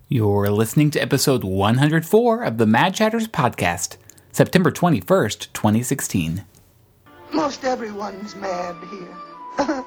You're listening to episode 104 of the Mad Chatters podcast, September 21st, 2016. Most everyone's mad here.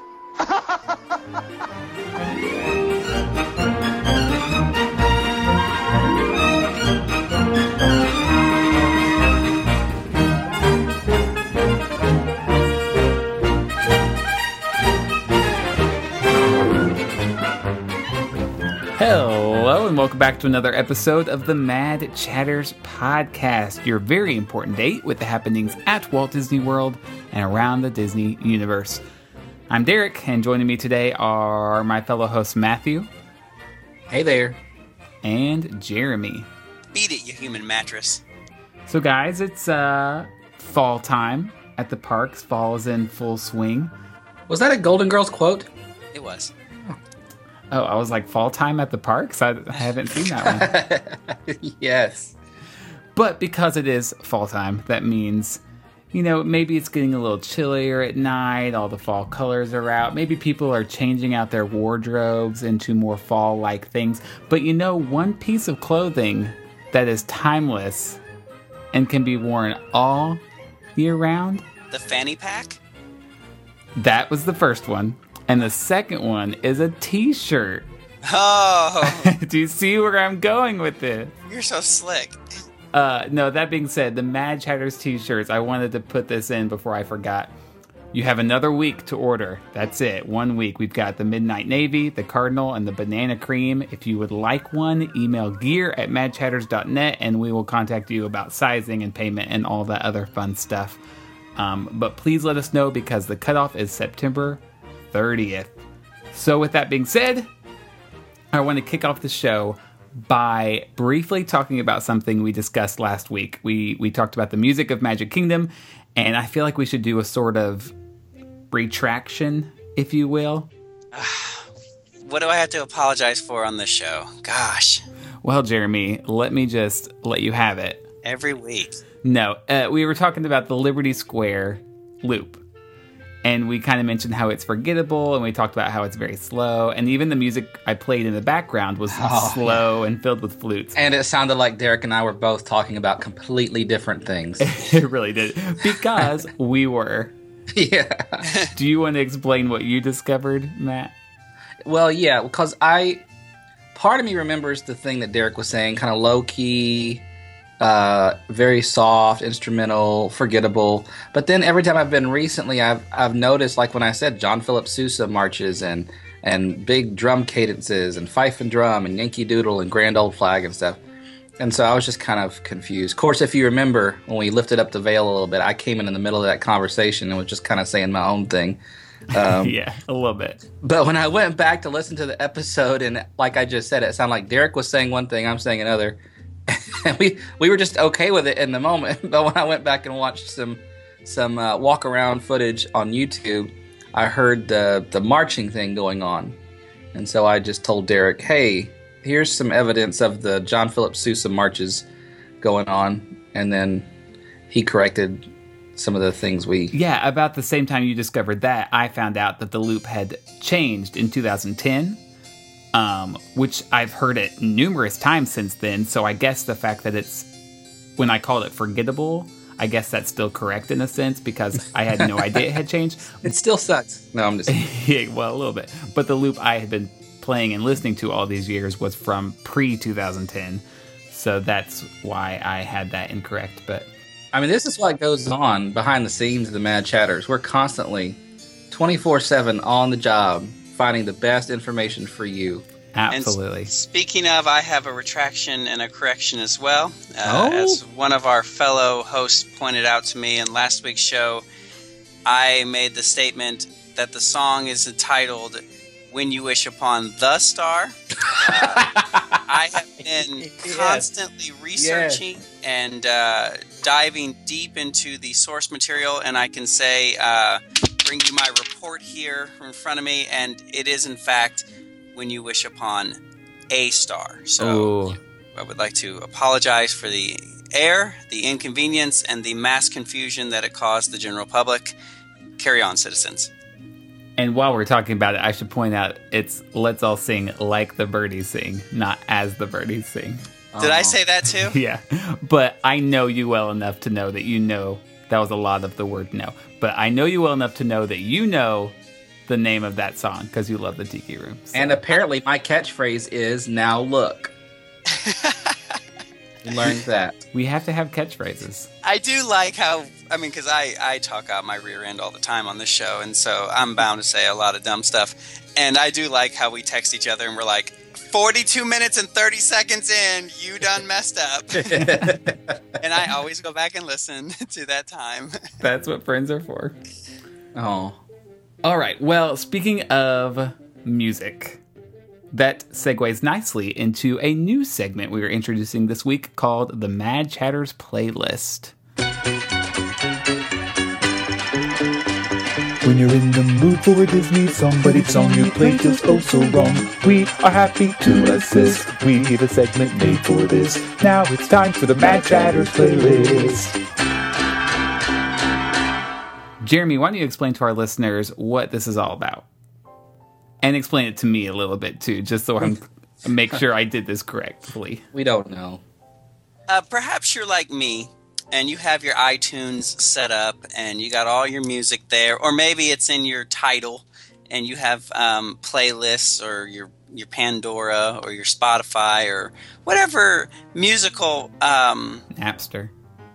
Hello, and welcome back to another episode of the Mad Chatters podcast, your very important date with the happenings at Walt Disney World and around the Disney universe. I'm Derek, and joining me today are my fellow hosts Matthew. Hey there. And Jeremy. Beat it, you human mattress. So guys, it's fall time at the parks. Fall is in full swing. Was that a Golden Girls quote? It was. Oh, I was like, fall time at the parks? I haven't seen that one. Yes. But because it is fall time, that means, you know, maybe it's getting a little chillier at night. All the fall colors are out. Maybe people are changing out their wardrobes into more fall-like things. But you know, one piece of clothing that is timeless and can be worn all year round? The fanny pack? That was the first one. And the second one is a t-shirt. Oh! Do you see where I'm going with this? You're so slick. No, that being said, the Mad Chatters t-shirts, I wanted to put this in before I forgot. You have another week to order. That's it. 1 week. We've got the Midnight Navy, the Cardinal, and the Banana Cream. If you would like one, email gear@madchatters.net and we will contact you about sizing and payment and all that other fun stuff. But please let us know because the cutoff is September 30th. So with that being said, I want to kick off the show by briefly talking about something we discussed last week. We talked about the music of Magic Kingdom, and I feel like we should do a sort of retraction, if you will. What do I have to apologize for on this show? Gosh. Well, Jeremy, let me just let you have it. Every week. No, we were talking about the Liberty Square loop. And we kind of mentioned how it's forgettable, and we talked about how it's very slow. And even the music I played in the background was slow and filled with flutes. And it sounded like Derek and I were both talking about completely different things. It really did. Because we were. Yeah. Do you want to explain what you discovered, Matt? Well, yeah, because part of me remembers the thing that Derek was saying, kind of low-key, very soft, instrumental, forgettable. But then every time I've been recently, I've noticed, like when I said John Philip Sousa marches and big drum cadences and fife and drum and Yankee Doodle and Grand Old Flag and stuff. And so I was just kind of confused. Of course, if you remember, when we lifted up the veil a little bit, I came in the middle of that conversation and was just kind of saying my own thing. Yeah, a little bit. But when I went back to listen to the episode, and like I just said, it sounded like Derek was saying one thing, I'm saying another. And we were just okay with it in the moment. But when I went back and watched some walk around footage on YouTube, I heard the marching thing going on. And so I just told Derek, hey, here's some evidence of the John Philip Sousa marches going on. And then he corrected some of the things Yeah, about the same time you discovered that, I found out that the loop had changed in 2010. Which I've heard it numerous times since then, so I guess the fact that it's, when I called it forgettable, I guess that's still correct in a sense, because I had no idea it had changed. It still sucks. No, I'm just... Yeah, well, a little bit. But the loop I had been playing and listening to all these years was from pre-2010, so that's why I had that incorrect, but... I mean, this is what goes on behind the scenes of the Mad Chatters. We're constantly 24/7 on the job, finding the best information for you. Absolutely. And speaking of, I have a retraction and a correction as well. As one of our fellow hosts pointed out to me in last week's show, I made the statement that the song is entitled When You Wish Upon the Star. I have been constantly researching and diving deep into the source material, and I can say, bring you my report here in front of me, and it is in fact When You Wish Upon a Star. So I would like to apologize for the error, the inconvenience, and the mass confusion that it caused the general public. Carry on, citizens. And while we're talking about it, I should point out it's Let's All Sing Like the Birdies Sing, not As the Birdies Sing. Did I say that too? Yeah, but I know you well enough to know that you know that was a lot of the word no. But I know you well enough to know that you know the name of that song because you love the Tiki Room. So. And apparently my catchphrase is "Now look." Learned that. We have to have catchphrases. I do like how, I mean, because I talk out my rear end all the time on this show, and so I'm bound to say a lot of dumb stuff. And I do like how we text each other and we're like, 42 minutes and 30 seconds in, you done messed up. And I always go back and listen to that time. That's what friends are for. Oh. All right. Well, speaking of music, that segues nicely into a new segment we are introducing this week called the Mad Chatters Playlist. When you're in the mood for a Disney song, but each song you play feels oh so wrong, we are happy to assist. We have a segment made for this. Now it's time for the Mad Chatters Playlist. Jeremy, why don't you explain to our listeners what this is all about? And explain it to me a little bit too, just so I make sure I did this correctly. We don't know. Perhaps you're like me, and you have your iTunes set up, and you got all your music there, or maybe it's in your title, and you have playlists, or your Pandora, or your Spotify, or whatever musical Napster.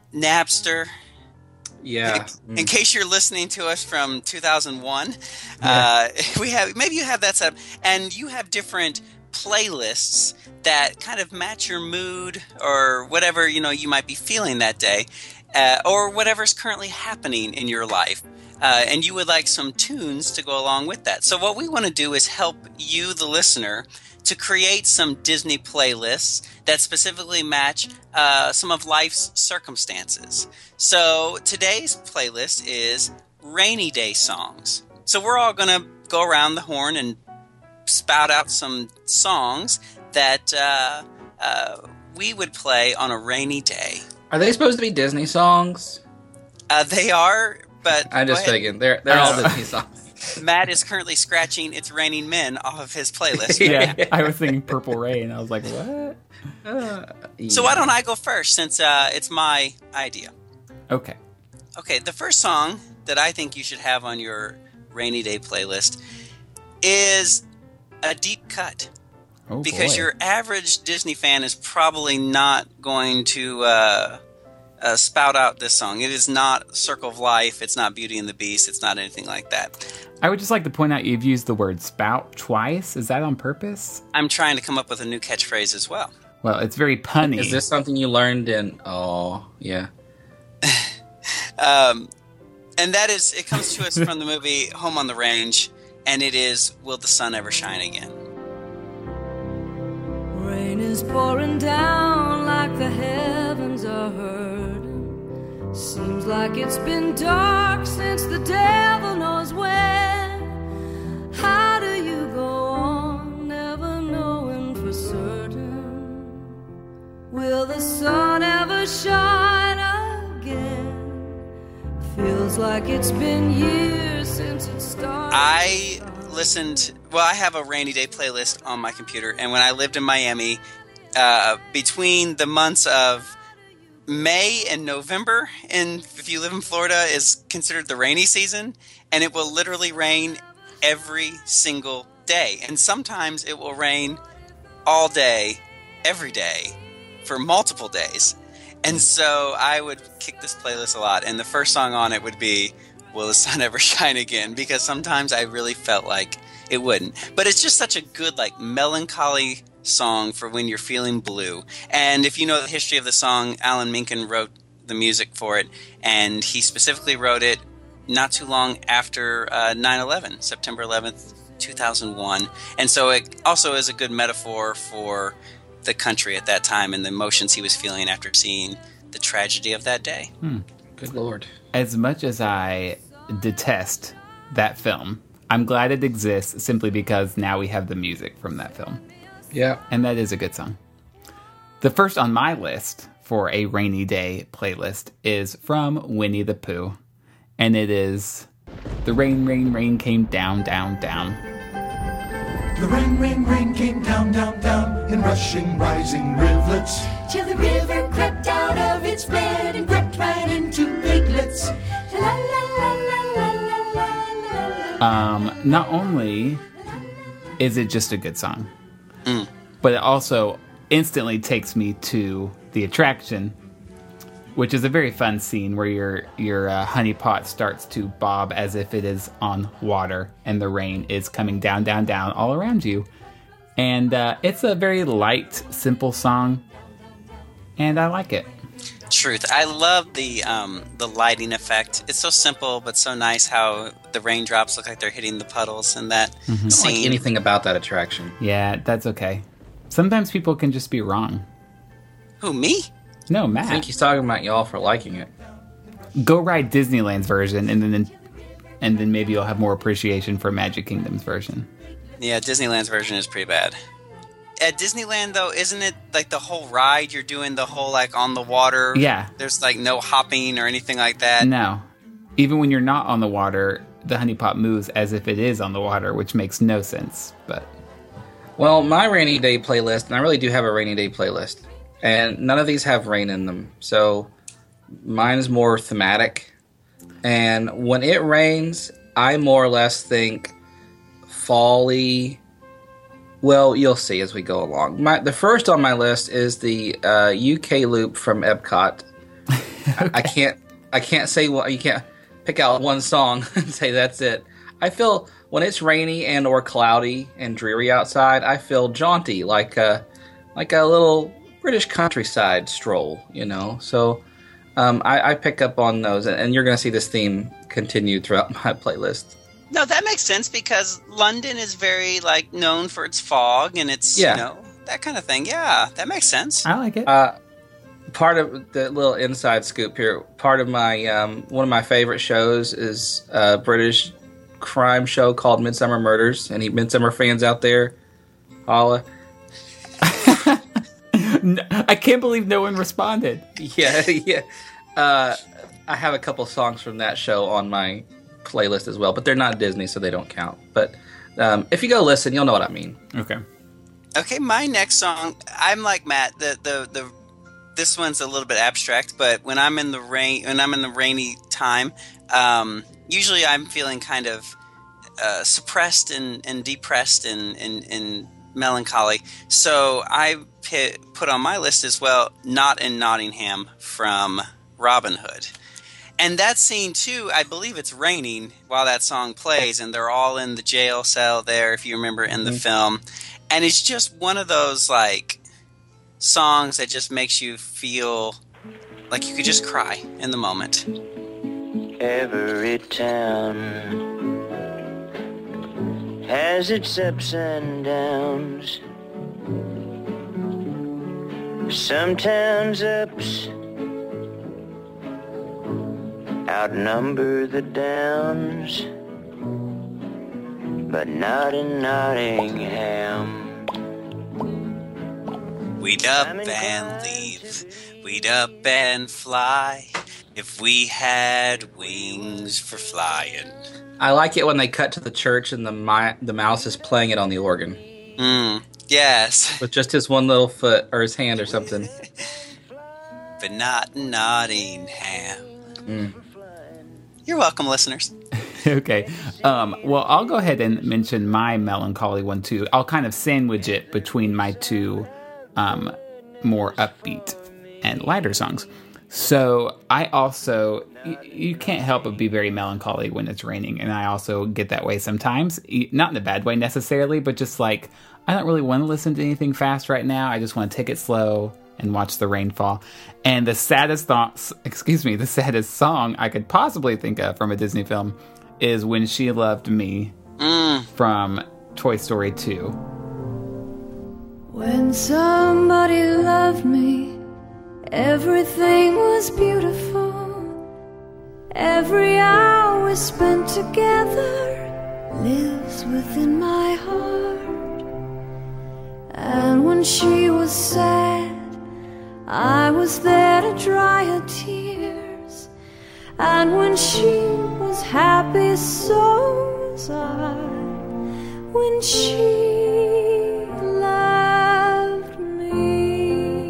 Yeah. In case you're listening to us from 2001, maybe you have that set up, and you have different playlists that kind of match your mood or whatever you might be feeling that day, or whatever's currently happening in your life, and you would like some tunes to go along with that. So what we want to do is help you, the listener, to create some Disney playlists that specifically match some of life's circumstances. So today's playlist is rainy day songs. So we're all going to go around the horn and spout out some songs that we would play on a rainy day. Are they supposed to be Disney songs? They are, but I'm just thinking they're all Disney songs. Matt is currently scratching "It's Raining Men" off of his playlist. Yeah, I was thinking Purple Rain. I was like, what? So why don't I go first, since it's my idea? Okay. Okay, the first song that I think you should have on your rainy day playlist is a deep cut. Oh, because boy. your average Disney fan is probably not going to spout out this song. It is not Circle of Life. It's not Beauty and the Beast. It's not anything like that. I would just like to point out you've used the word spout twice. Is that on purpose? I'm trying to come up with a new catchphrase as well. Well, it's very punny. Is this something you learned in... Oh, yeah. And that is, it comes to us from the movie Home on the Range, and it is Will the Sun Ever Shine Again? Rain is pouring down like the heavens are hurting. Seems like it's been dark since the devil knows when. How do you go on, never knowing for certain? Will the sun ever shine again? Feels like it's been years since it started. I have a rainy day playlist on my computer, and when I lived in Miami, between the months of May and November, and if you live in Florida, is considered the rainy season, and it will literally rain every single day. And sometimes it will rain all day, every day, for multiple days. And so I would kick this playlist a lot, and the first song on it would be Will the Sun Ever Shine Again? Because sometimes I really felt like it wouldn't. But it's just such a good, melancholy song for when you're feeling blue. And if you know the history of the song, Alan Menken wrote the music for it, and he specifically wrote it not too long after 9/11, September 11th, 2001. And so it also is a good metaphor for the country at that time and the emotions he was feeling after seeing the tragedy of that day. Good Lord. As much as I detest that film, I'm glad it exists simply because now we have the music from that film. Yeah. And that is a good song. The first on my list for a rainy day playlist is from Winnie the Pooh. And it is The rain, rain, rain came down, down, down. The rain, rain, rain came down, down, down in rushing, rising rivulets. Till the river crept out of its bed and crept right into piglets. La la la la la la la la. Not only is it just a good song, but it also instantly takes me to the attraction, which is a very fun scene where your honey pot starts to bob as if it is on water, and the rain is coming down, down, down all around you. And it's a very light, simple song, and I like it. Truth. I love the lighting effect. It's so simple but so nice how the raindrops look like they're hitting the puddles in that I don't scene. like anything about that attraction. Yeah, that's okay. Sometimes people can just be wrong. Who, me? No, I Matt. think he's talking about y'all for liking it. Go ride Disneyland's version, and then maybe you'll have more appreciation for Magic Kingdom's version. Yeah, Disneyland's version is pretty bad. At Disneyland, though, isn't it like the whole ride? You're doing the whole like on the water. Yeah. There's like no hopping or anything like that. No. Even when you're not on the water, the honey pot moves as if it is on the water, which makes no sense. But Well, my rainy day playlist, and I really do have a rainy day playlist, and none of these have rain in them. So mine is more thematic. And when it rains, I more or less think fall-y. Well, you'll see as we go along. The first on my list is the UK loop from Epcot. Okay. I can't say what you can't pick out one song and say that's it. I feel when it's rainy and or cloudy and dreary outside, I feel jaunty, like a little British countryside stroll, you know. So I pick up on those, and you're going to see this theme continue throughout my playlist. No, that makes sense because London is very like known for its fog and it's you know that kind of thing. Yeah, that makes sense. I like it. Part of the little inside scoop here. Part of my one of my favorite shows is a British crime show called Midsummer Murders. Any Midsummer fans out there? Holla. I can't believe no one responded. Yeah. I have a couple songs from that show on my playlist as well, but they're not Disney, so they don't count. But if you go listen, you'll know what I mean. Okay, my next song, I'm like Matt. This one's a little bit abstract, but when I'm in the rainy time, usually I'm feeling kind of suppressed and depressed and melancholy. So I put on my list as well, "Not in Nottingham" from Robin Hood. And that scene, too, I believe it's raining while that song plays, and they're all in the jail cell there, if you remember in the film. And it's just one of those, like, songs that just makes you feel like you could just cry in the moment. Every town has its ups and downs. Some towns' ups outnumber the downs, but not in Nottingham. We'd up and leave, we'd up and fly, if we had wings for flying. I like it when they cut to the church and the mouse is playing it on the organ. Yes. With just his one little foot or his hand or something. But not in Nottingham. You're welcome, listeners. Okay. Well, I'll go ahead and mention my melancholy one, too. I'll kind of sandwich it between my two more upbeat and lighter songs. So I also, you can't help but be very melancholy when it's raining. And I also get that way sometimes. Not in a bad way necessarily, but just like, I don't really want to listen to anything fast right now. I just want to take it slow and watch the rain fall. And the saddest song I could possibly think of from a Disney film is When She Loved Me from Toy Story 2. When somebody loved me, everything was beautiful. Every hour spent together lives within my heart. And when she was sad, I was there to dry her tears. And when she was happy, so was I. When she loved me.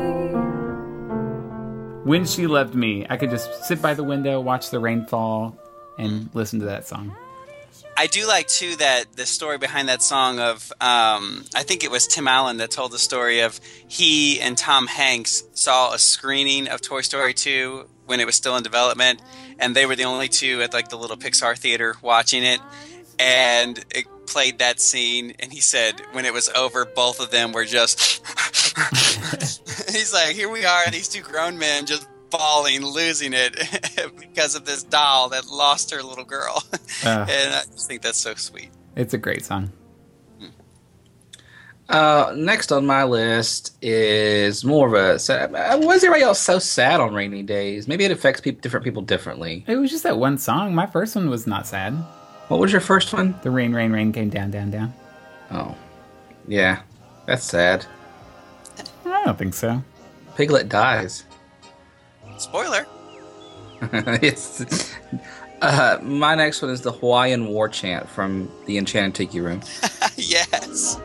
When She Loved Me. I could just sit by the window, watch the rain fall, and listen to that song. I do like, too, that the story behind that song of, I think it was Tim Allen that told the story of he and Tom Hanks saw a screening of Toy Story 2 when it was still in development, and they were the only two at like the little Pixar theater watching it, and it played that scene, and he said when it was over, both of them were just... He's like, here we are, these two grown men just falling, losing it because of this doll that lost her little girl. And I just think that's so sweet. It's a great song. Next on my list is more of a sad. Why is everybody else so sad on rainy days? Maybe it affects different people differently. It was just that one song. My first one was not sad. What was your first one? The rain, rain, rain came down, down, down. Oh. Yeah. That's sad. I don't think so. Piglet dies. Spoiler. It's, my next one is the Hawaiian War Chant from the Enchanted Tiki Room. Yes.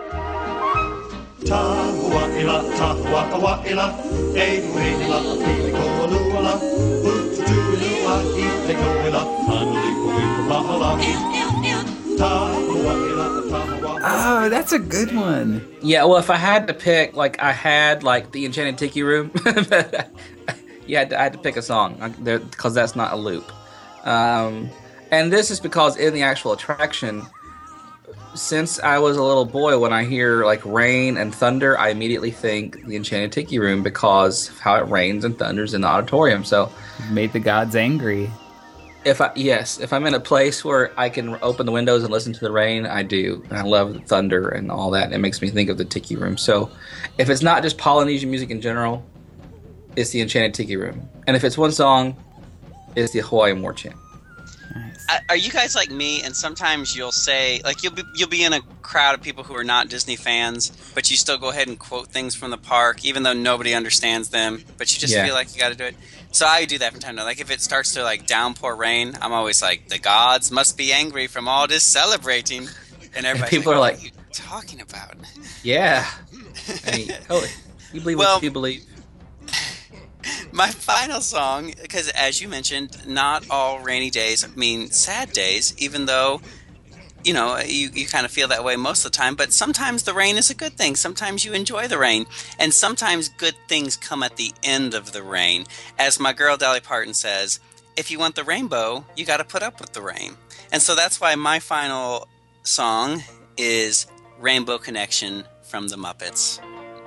Tahua'ila, tahua'ila, e nue'ila, pili ko'olula, ututulua, ite ko'ila, hanuli ko'ila, mahala. Tahua'ila, tahua'ila. Oh, that's a good one. Yeah, well, if I had to pick, I had the Enchanted Tiki Room. Yeah, I had to pick a song because that's not a loop. And this is because in the actual attraction, since I was a little boy, when I hear rain and thunder, I immediately think the Enchanted Tiki Room because of how it rains and thunders in the auditorium. So, made the gods angry. If I'm in a place where I can open the windows and listen to the rain, I do. And I love the thunder and all that. It makes me think of the Tiki Room. So, if it's not just Polynesian music in general, it's the Enchanted Tiki Room. And if it's one song, it's the Hawaiian War Chant. Nice. Are you guys like me? And sometimes you'll say, you'll be in a crowd of people who are not Disney fans, but you still go ahead and quote things from the park, even though nobody understands them. But you just feel like you got to do it. So I do that from time to time. If it starts to downpour rain, I'm always like, the gods must be angry from all this celebrating. And everybody, people are like, what are you talking about? Yeah. I mean, you believe what you believe. My final song, because as you mentioned, not all rainy days mean sad days, even though, you kind of feel that way most of the time. But sometimes the rain is a good thing. Sometimes you enjoy the rain. And sometimes good things come at the end of the rain. As my girl Dolly Parton says, if you want the rainbow, you got to put up with the rain. And so that's why my final song is Rainbow Connection from the Muppets.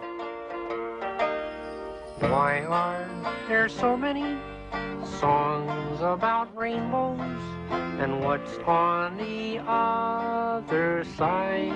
Why are there so many songs about rainbows? And what's on the other side?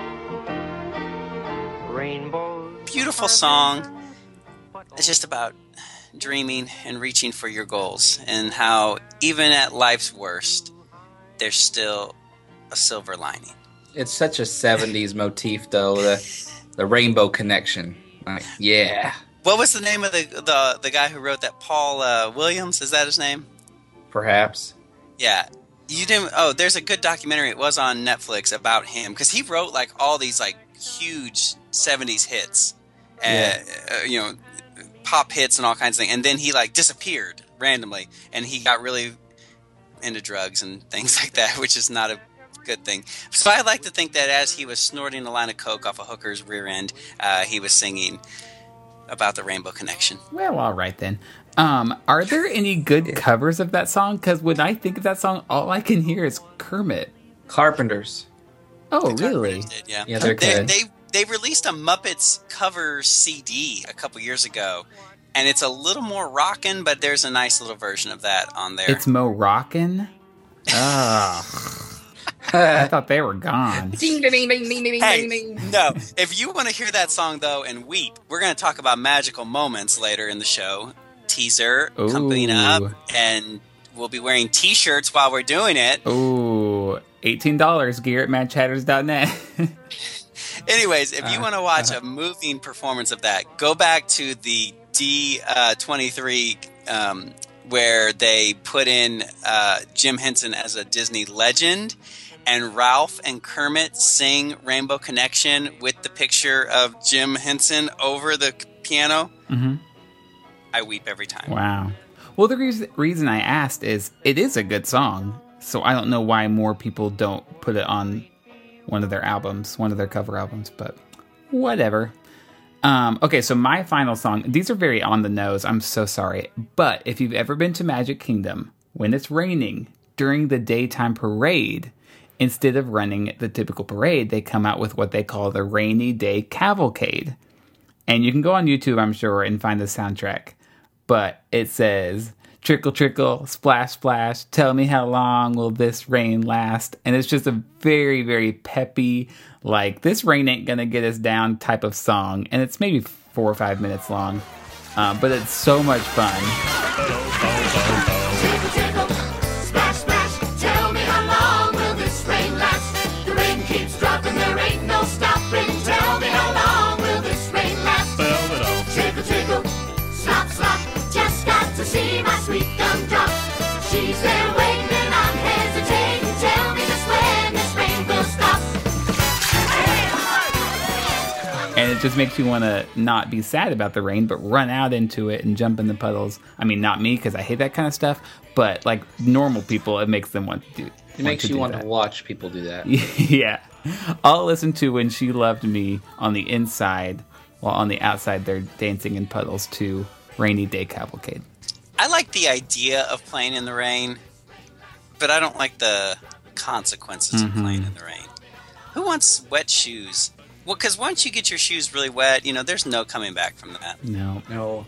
Rainbows. Beautiful song. It's just about dreaming and reaching for your goals, and how even at life's worst, there's still a silver lining. It's such a 70s motif, though, the rainbow connection. Yeah. What was the name of the guy who wrote that? Paul Williams? Is that his name? Perhaps. Yeah. You didn't. Oh, there's a good documentary. It was on Netflix about him because he wrote all these huge 70s hits, pop hits and all kinds of things. And then he disappeared randomly, and he got really into drugs and things like that, which is not a good thing. So I like to think that as he was snorting a line of coke off a hooker's rear end, he was singing about the Rainbow Connection. Well, all right then. Are there any good covers of that song? Because when I think of that song, all I can hear is Kermit. Carpenters. Oh, really? Did, yeah. Yeah, they're good. They released a Muppets cover CD a couple years ago, and it's a little more rockin', but there's a nice little version of that on there. It's Mo Rockin'? Oh. I thought they were gone. Ding, ding, ding, ding, ding, Hey, ding, ding. no. If you want to hear that song, though, and weep, we're going to talk about magical moments later in the show. Teaser coming up, and we'll be wearing T-shirts while we're doing it. Ooh, $18, gear at madchatters.net. Anyways, if you want to watch a moving performance of that, go back to the D23 where they put in Jim Henson as a Disney legend, and Ralph and Kermit sing Rainbow Connection with the picture of Jim Henson over the piano. Mm-hmm. I weep every time. Wow. Well, the reason I asked is it is a good song, so I don't know why more people don't put it on one of their albums, one of their cover albums, but whatever. Okay, so my final song, these are very on the nose, I'm so sorry, but if you've ever been to Magic Kingdom, when it's raining, during the daytime parade, instead of running the typical parade, they come out with what they call the Rainy Day Cavalcade. And you can go on YouTube, I'm sure, and find the soundtrack. But it says, trickle, trickle, splash, splash, tell me how long will this rain last? And it's just a very, very peppy, like, this rain ain't gonna get us down type of song. And it's maybe 4 or 5 minutes long. But it's so much fun. Trickle, trickle, splash, splash, tell me how long will this rain last? The rain keeps dropping, there ain't no stopping. Tell me how long will this rain last? Trickle, trickle, slop, slop, just got to see my sweet gumdrop. She's there waiting and I'm hesitating. Tell me just when this rain will stop. And it just makes you want to not be sad about the rain, but run out into it and jump in the puddles. I mean, not me, because I hate that kind of stuff, but like normal people, it makes them want to do. It makes you want to watch people do that. Yeah. I'll listen to When She Loved Me on the inside, while on the outside they're dancing in puddles to Rainy Day Cavalcade. I like the idea of playing in the rain, but I don't like the consequences of playing in the rain. Who wants wet shoes? Well, because once you get your shoes really wet, there's no coming back from that. No.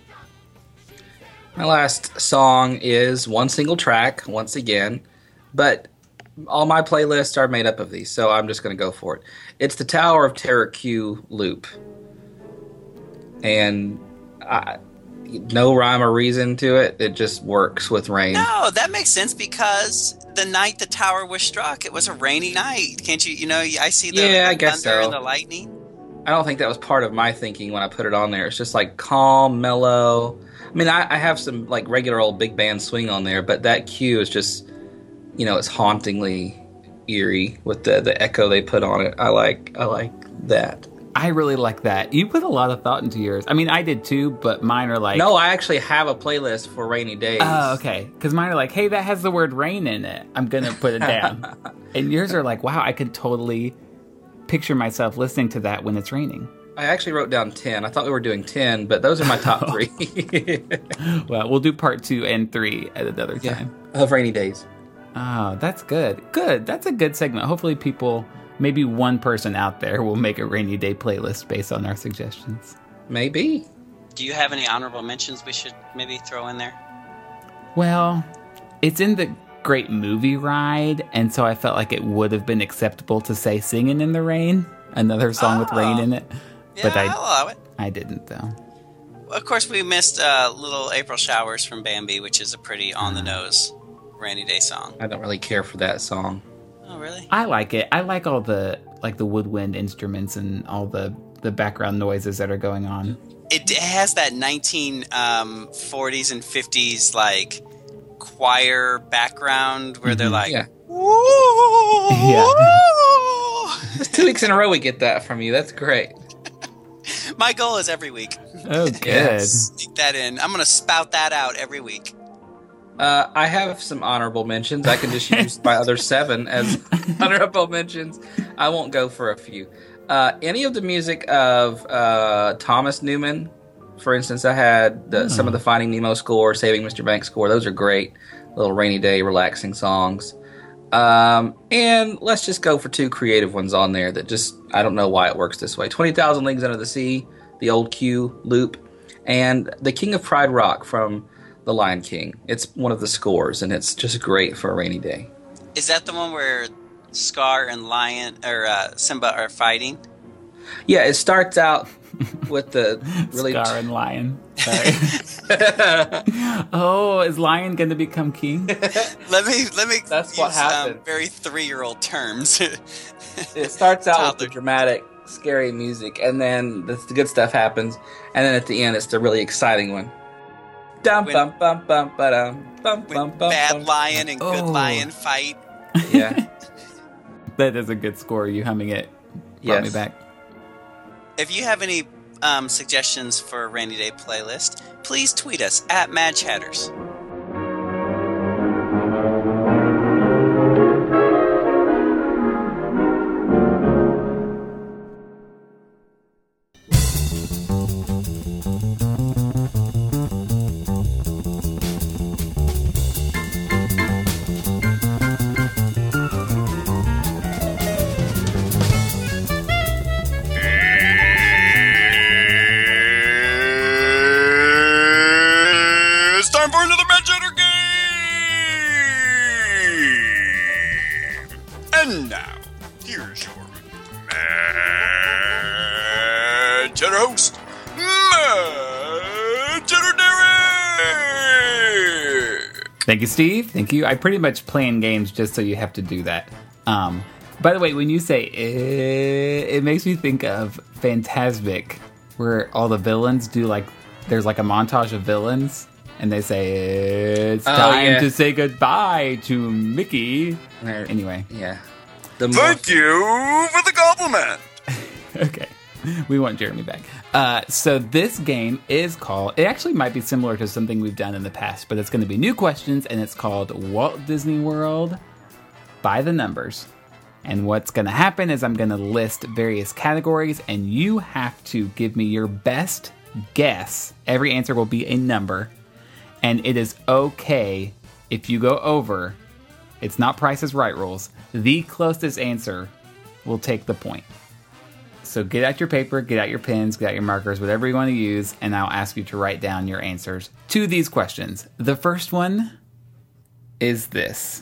My last song is one single track, once again, but all my playlists are made up of these, so I'm just going to go for it. It's the Tower of Terror Q loop. And no rhyme or reason to it. It just works with rain. No, that makes sense because the night the tower was struck, it was a rainy night. Can't you? I see the thunder and the lightning. I don't think that was part of my thinking when I put it on there. It's just like calm, mellow. I mean, I have some like regular old big band swing on there, but that cue is just, it's hauntingly eerie with the echo they put on it. I like that. I really like that. You put a lot of thought into yours. I mean, I did too, but mine are like... No, I actually have a playlist for rainy days. Oh, okay. Because mine are like, hey, that has the word rain in it. I'm going to put it down. And yours are like, wow, I could totally picture myself listening to that when it's raining. I actually wrote down 10. I thought we were doing 10, but those are my top 3. Well, we'll do part 2 and 3 at another time. Of rainy days. Oh, that's good. Good. That's a good segment. Hopefully people... Maybe one person out there will make a rainy day playlist based on our suggestions. Maybe. Do you have any honorable mentions we should maybe throw in there? Well, it's in the Great Movie Ride, and so I felt like it would have been acceptable to say Singin' in the Rain, another song with rain in it. Yeah, but I'll allow it. I didn't, though. Of course, we missed Little April Showers from Bambi, which is a pretty on-the-nose rainy day song. I don't really care for that song. Oh, really? I like it. I like all the woodwind instruments and all the background noises that are going on. It has that 1940s and 50s like choir background where they're like, whoa, yeah. It's 2 weeks in a row we get that from you. That's great. My goal is every week. Oh, good. Yes. Sneak that in. I'm going to spout that out every week. I have some honorable mentions. I can just use my other 7 as honorable mentions. I won't go for a few. Any of the music of Thomas Newman, for instance, I had some of the Finding Nemo score, Saving Mr. Banks score. Those are great little rainy day, relaxing songs. And let's just go for 2 creative ones on there that just, I don't know why it works this way. 20,000 Leagues Under the Sea, the old Q loop, and The King of Pride Rock from The Lion King. It's one of the scores, and it's just great for a rainy day. Is that the one where Scar and Simba are fighting? Yeah, it starts out with the really Scar and Lion. Sorry. Oh, is Lion going to become king? Let me. That's use, what happened. Very 3-year-old terms. It starts out with the dramatic, scary music, and then the good stuff happens, and then at the end, it's the really exciting one. Dum When- bum bum bum ba-dum, bum When bum bum. Bad bum. Lion and Good Oh. Lion fight. Yeah. That is a good score. You humming it brought me Yes. back. If you have any suggestions for a rainy day playlist, please tweet us at Mad Chatters. It's time for another Mad Chatter game! And now, here's your Mad Chatter host, Mad Chatter Derek! Thank you, Steve. Thank you. I pretty much plan games just so you have to do that. By the way, when you say it makes me think of Fantasmic, where all the villains do there's a montage of villains, and they say it's time to say goodbye to Mickey. Anyway, Yeah. Thank you for the compliment! okay, we want Jeremy back. So this game is called. It actually might be similar to something we've done in the past, but it's going to be new questions, and it's called Walt Disney World by the numbers. And what's going to happen is I'm going to list various categories, and you have to give me your best guess. Every answer will be a number, and it is okay if you go over. It's not Price is Right rules. The closest answer will take the point. So get out your paper, get out your pens, get out your markers, whatever you want to use, and I'll ask you to write down your answers to these questions. The first one is this.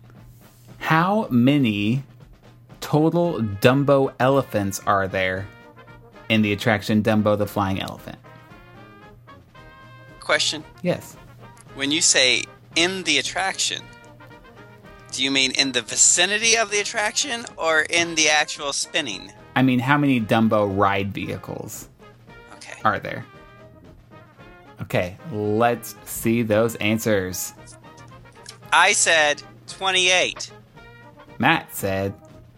How many total Dumbo elephants are there in the attraction Dumbo the Flying Elephant? Question. Yes. When you say in the attraction, do you mean in the vicinity of the attraction or in the actual spinning? I mean, how many Dumbo ride vehicles Okay. are there? Okay, let's see those answers. I said 28. Matt said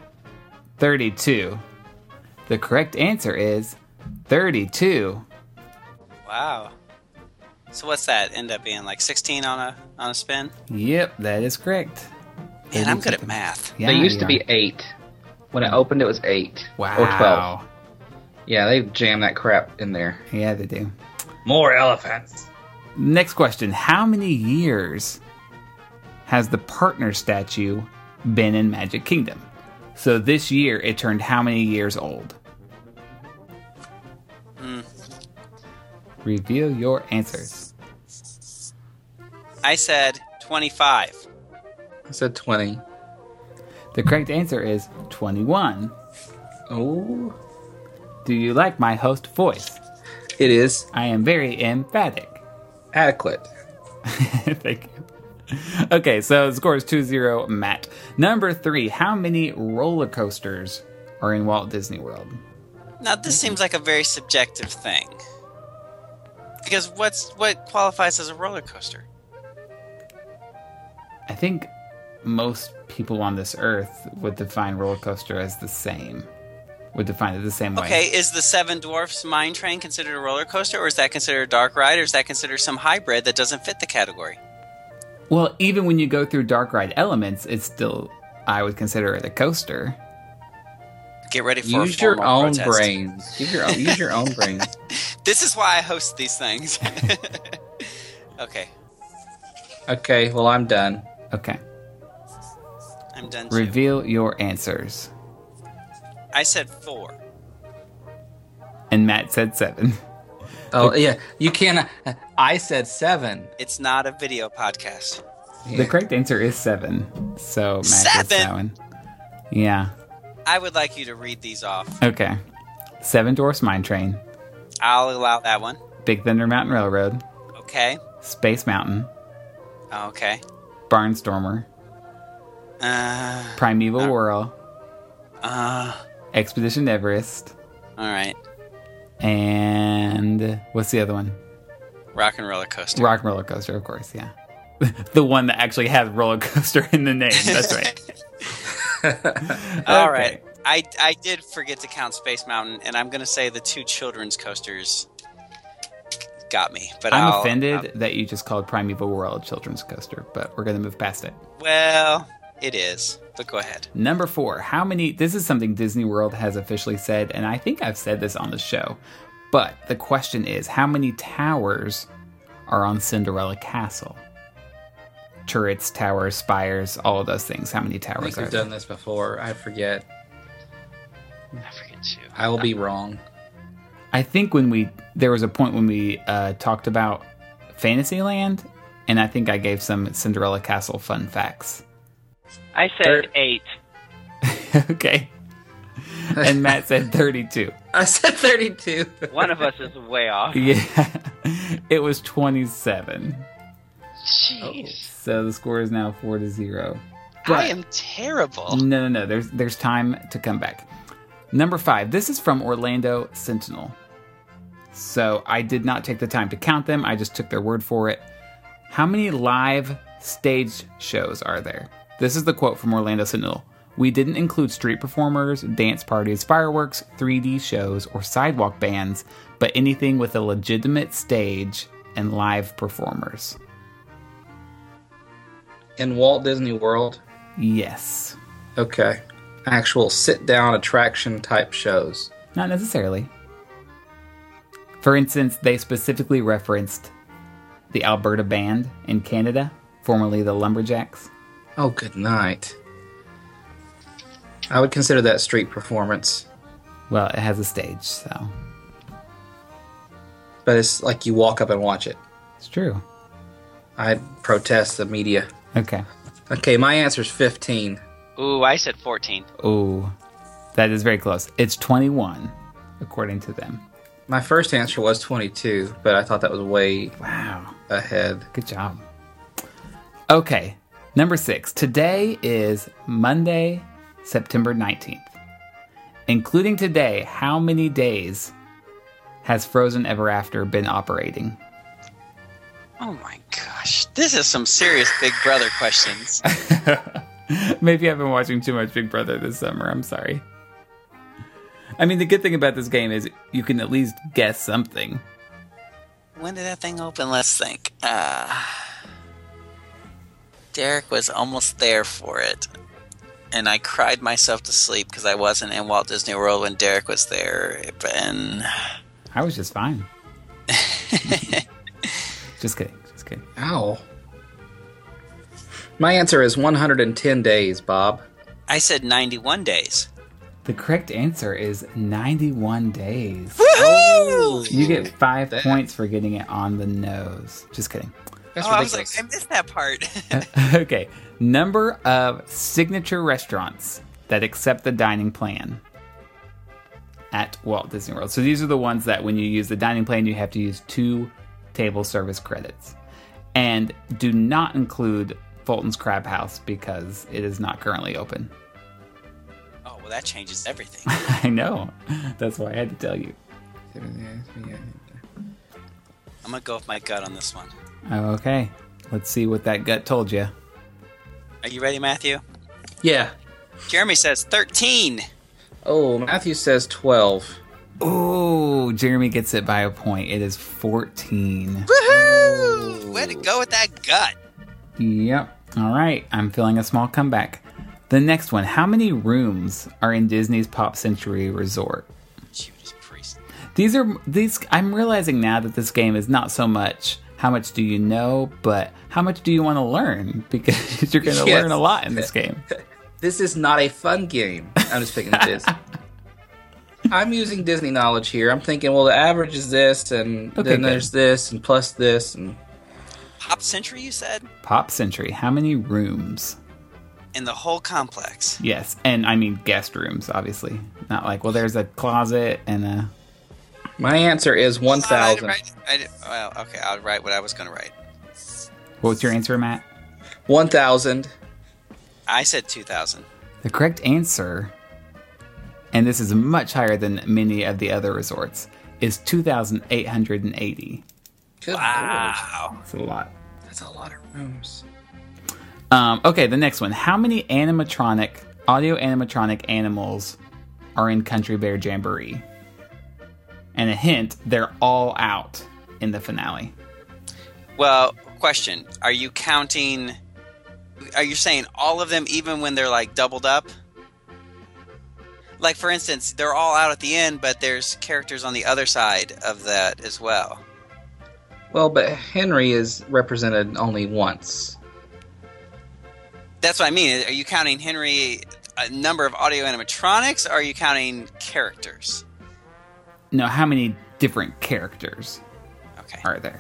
32. The correct answer is 32. Wow. So what's that end up being, like 16 on a spin? Yep, that is correct. Man, I'm good at math. Yeah, They used to you be 8. When it opened, it was 8. Wow. Or 12. Yeah, they jammed that crap in there. Yeah, they do. More elephants. Next question. How many years has the partner statue been in Magic Kingdom? So this year, it turned how many years old? Reveal your answers. I said 25. I said 20. The correct answer is 21. Oh. Do you like my host voice? It is I am very emphatic. adequate. Thank you. Okay, so the score is 2-0, Matt. Number 3, how many roller coasters are in Walt Disney World? Now, this seems like a very subjective thing. Because what qualifies as a roller coaster? I think most people on this earth would define roller coaster as the same. Would define it the same way. Okay, is the Seven Dwarfs Mine Train considered a roller coaster, or is that considered a dark ride, or is that considered some hybrid that doesn't fit the category? Well, even when you go through dark ride elements, it's still, I would consider it a coaster. Get ready for Use a your formal own protest. brains. Use your own brains. This is why I host these things. Okay, Okay, well, I'm done. Okay. I'm done too. Reveal your answers. I said 4. And Matt said 7. Oh, yeah. You can't. I said 7. It's not a video podcast. The correct answer is 7. So Matt gets 7? that one. Yeah. I would like you to read these off. Okay. Seven Dwarfs Mine Train. I'll allow that one. Big Thunder Mountain Railroad. Okay. Space Mountain. Okay. Barnstormer. Primeval Whirl. Expedition Everest. All right. And what's the other one? Rock and Roller Coaster. Rock and Roller Coaster, of course, yeah. The one that actually has roller coaster in the name. That's right. All right. I did forget to count Space Mountain, and I'm going to say the 2 children's coasters got me. But I'm offended that you just called Primeval World Children's Coaster, but we're going to move past it. Well, it is, but go ahead. Number 4, this is something Disney World has officially said, and I think I've said this on the show, but the question is, how many towers are on Cinderella Castle? Turrets, towers, spires, all of those things. How many towers I think are we've there? done this before. I forget. I forget too. I will be wrong. I think there was a point when we talked about Fantasyland, and I think I gave some Cinderella Castle fun facts. I said 8. Okay. And Matt said 32. I said 32. One of us is way off. Yeah. It was 27. Jeez. So the score is now 4-0. I am terrible. No. There's time to come back. Number 5. This is from Orlando Sentinel. So I did not take the time to count them. I just took their word for it. How many live stage shows are there? This is the quote from Orlando Sentinel. We didn't include street performers, dance parties, fireworks, 3D shows, or sidewalk bands, but anything with a legitimate stage and live performers. In Walt Disney World? Yes. Okay. Actual sit-down attraction type shows. Not necessarily. For instance, they specifically referenced the Alberta Band in Canada, formerly the Lumberjacks. Oh, good night. I would consider that street performance. Well, it has a stage, so. But it's like you walk up and watch it. It's true. I protest the media. Okay. Okay, my answer is 15. Ooh, I said 14. Ooh, that is very close. It's 21, according to them. My first answer was 22, but I thought that was way ahead. Good job. Okay, number 6. Today is Monday, September 19th. Including today, how many days has Frozen Ever After been operating? Oh my gosh. This is some serious Big Brother questions. Maybe I've been watching too much Big Brother this summer. I'm sorry. I mean, the good thing about this game is you can at least guess something. When did that thing open? Let's think. Derek was almost there for it. And I cried myself to sleep because I wasn't in Walt Disney World when Derek was there. And I was just fine. Just kidding. Ow. My answer is 110 days, Bob. I said 91 days. The correct answer is 91 days. Woohoo! You get 5 points for getting it on the nose. Just kidding. That's I was like, I missed that part. Okay. Number of signature restaurants that accept the dining plan at Walt Disney World. So these are the ones that when you use the dining plan, you have to use 2 table service credits. And do not include Fulton's Crab House because it is not currently open. Oh, well, that changes everything. I know. That's why I had to tell you. I'm going to go with my gut on this one. Okay. Let's see what that gut told you. Are you ready, Matthew? Yeah. Jeremy says 13. Oh, Matthew says 12. Oh, Jeremy gets it by a point. It is 14. Woohoo! Way to go with that gut. Yep. All right. I'm feeling a small comeback. The next one. How many rooms are in Disney's Pop Century Resort? Judas Priest. These. I'm realizing now that this game is not so much how much do you know, but how much do you want to learn? Because you're going to learn a lot in this game. This is not a fun game. I'm just picking this. I'm using Disney knowledge here. I'm thinking, well, the average is this, and then there's this, and plus this, and Pop Century, you said? Pop Century. How many rooms? In the whole complex. Yes, and I mean guest rooms, obviously. Not like, well, there's a closet and a... My answer is 1,000. Well, okay, I'll write what I was going to write. What's your answer, Matt? 1,000. I said 2,000. The correct answer, and this is much higher than many of the other resorts, is 2,880. Good Wow. Lord. That's a lot. That's a lot of rooms. Okay, the next one. How many audio animatronic animals are in Country Bear Jamboree? And a hint, they're all out in the finale. Well, question. Are you saying all of them even when they're like doubled up? Like, for instance, they're all out at the end, but there's characters on the other side of that as well. Well, but Henry is represented only once. That's what I mean. Are you counting Henry a number of audio animatronics, or are you counting characters? No, how many different characters are there?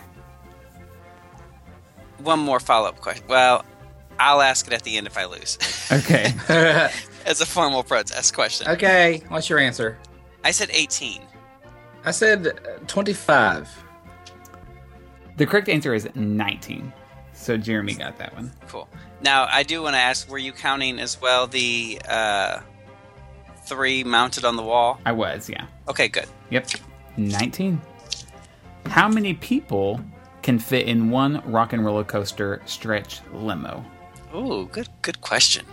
One more follow-up question. Well, I'll ask it at the end if I lose. Okay. As a formal protest question. Okay, what's your answer? I said 18. I said 25. The correct answer is 19. So Jeremy got that one. Cool. Now, I do want to ask, were you counting as well the 3 mounted on the wall? I was, yeah. Okay, good. Yep. 19. How many people can fit in one Rock and Roller Coaster stretch limo? Ooh, good question.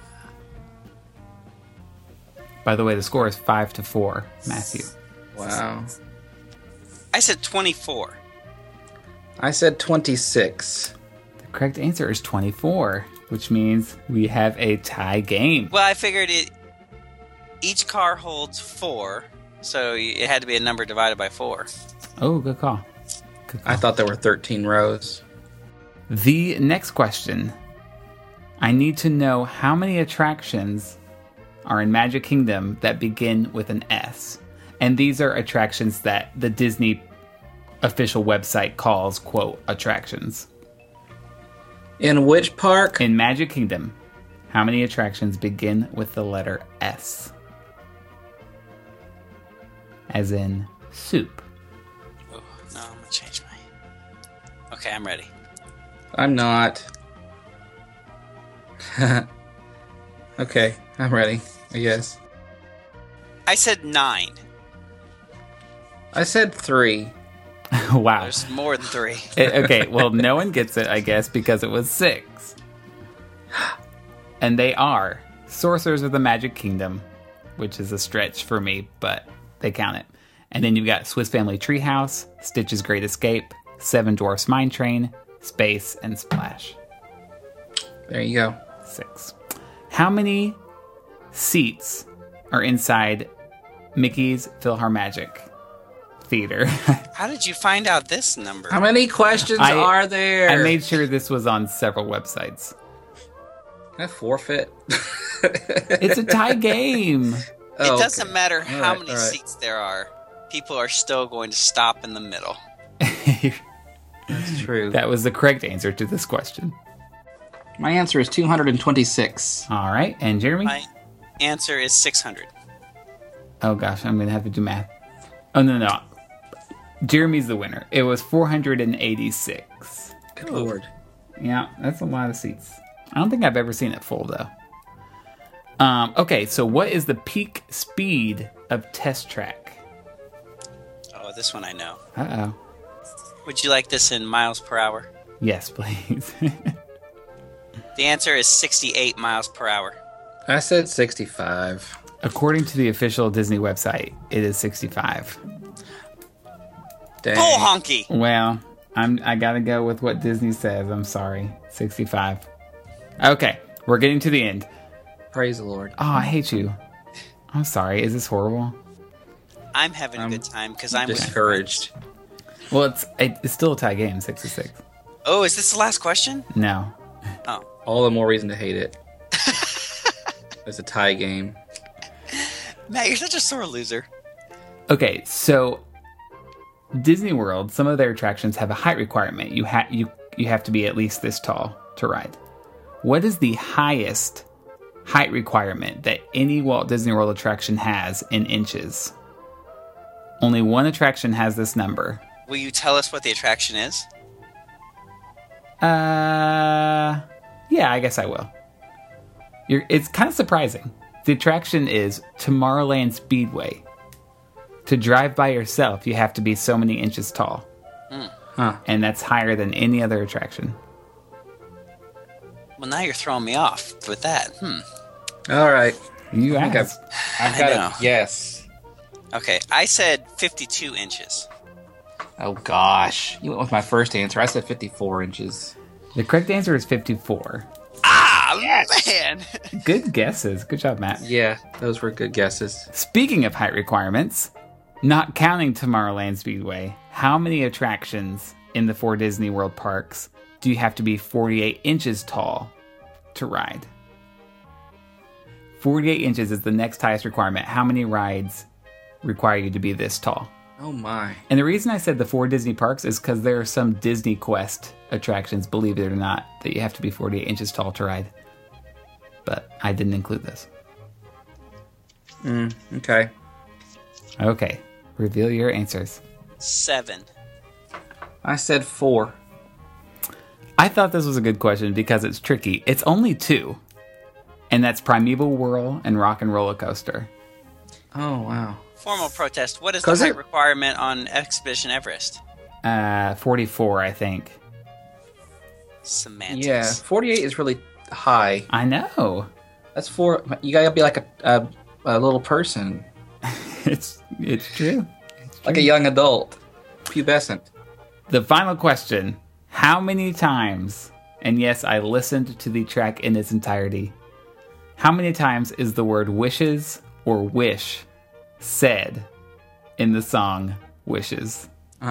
By the way, the score is 5-4, Matthew. Wow. I said 24. I said 26. The correct answer is 24, which means we have a tie game. Well, I figured each car holds 4, so it had to be a number divided by 4. Oh, good call. I thought there were 13 rows. The next question. I need to know how many attractions are in Magic Kingdom that begin with an S. And these are attractions that the Disney official website calls, quote, attractions. In which park? In Magic Kingdom. How many attractions begin with the letter S? As in soup. Oh, no, I'm going to change my... Okay, I'm ready. I'm not. Okay, I'm ready, I guess. I said 9. I said 3. Wow. There's more than 3. Okay, well, no one gets it, I guess, because it was 6. And they are Sorcerers of the Magic Kingdom, which is a stretch for me, but they count it. And then you've got Swiss Family Treehouse, Stitch's Great Escape, Seven Dwarfs Mine Train, Space, and Splash. There you go. 6. How many seats are inside Mickey's PhilharMagic Theater? How did you find out this number? How many questions are there? I made sure this was on several websites. Can I forfeit? It's a tie game. It doesn't matter how many seats there are. People are still going to stop in the middle. That's true. That was the correct answer to this question. My answer is 226. All right. And Jeremy? My answer is 600. Oh, gosh. I'm going to have to do math. Oh, no. Jeremy's the winner. It was 486. Good Lord. Yeah, that's a lot of seats. I don't think I've ever seen it full, though. Okay, so what is the peak speed of Test Track? Oh, this one I know. Uh-oh. Would you like this in miles per hour? Yes, please. The answer is 68 miles per hour. I said 65. According to the official Disney website, it is 65. Dang. Bull honky! Well, I gotta go with what Disney says. I'm sorry. 65. Okay, we're getting to the end. Praise the Lord. Oh, I hate you. I'm sorry. Is this horrible? I'm having a good time because I'm discouraged. Well, it's still a tie game, 6-6. Oh, is this the last question? No. Oh. All the more reason to hate it. It's a tie game. Matt, you're such a sore loser. Okay, so Disney World, some of their attractions have a height requirement. You have to be at least this tall to ride. What is the highest height requirement that any Walt Disney World attraction has in inches? Only one attraction has this number. Will you tell us what the attraction is? Yeah, I guess I will. It's kind of surprising. The attraction is Tomorrowland Speedway. To drive by yourself, you have to be so many inches tall. Huh. And that's higher than any other attraction. Well, now you're throwing me off with that. All right. You I think asked. I've got a guess. Okay, I said 52 inches. Oh, gosh. You went with my first answer. I said 54 inches. The correct answer is 54. Man. Good guesses. Good job, Matt. Yeah, those were good guesses. Speaking of height requirements, not counting Tomorrowland Speedway, how many attractions in the 4 Disney World parks do you have to be 48 inches tall to ride? 48 inches is the next highest requirement. How many rides require you to be this tall? Oh, my. And the reason I said the 4 Disney parks is because there are some Disney Quest attractions, believe it or not, that you have to be 48 inches tall to ride. But I didn't include this. Okay. Okay. Reveal your answers. 7. I said 4. I thought this was a good question because it's tricky. It's only 2. And that's Primeval Whirl and Rock and Roller Coaster. Oh, wow. Formal protest. What is the height requirement on Expedition Everest? 44, I think. Semantics. Yeah, 48 is really high. I know. That's 4. You gotta be like a little person. It's true. Like a young adult. Pubescent. The final question. How many times, and yes, I listened to the track in its entirety, how many times is the word wishes or wish said in the song Wishes?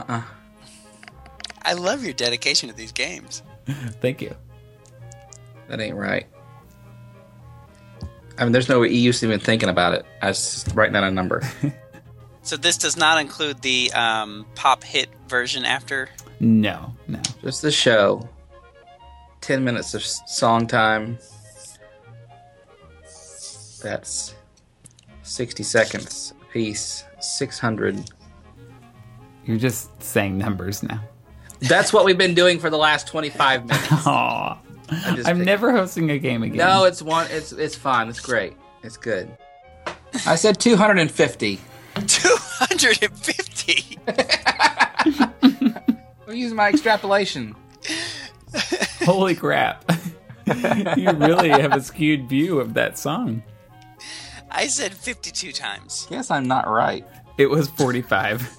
I love your dedication to these games. Thank you. That ain't right. I mean, there's no use even thinking about it. I was just writing down a number. So this does not include the pop hit version after? No. Just the show. 10 minutes of song time. That's 60 seconds a piece. 600. You're just saying numbers now. That's what we've been doing for the last 25 minutes. Aww. I'm never hosting a game again. No, it's fine. It's great. It's good. I said 250. 250? I'm using my extrapolation. Holy crap. You really have a skewed view of that song. I said 52 times. Guess I'm not right. It was 45.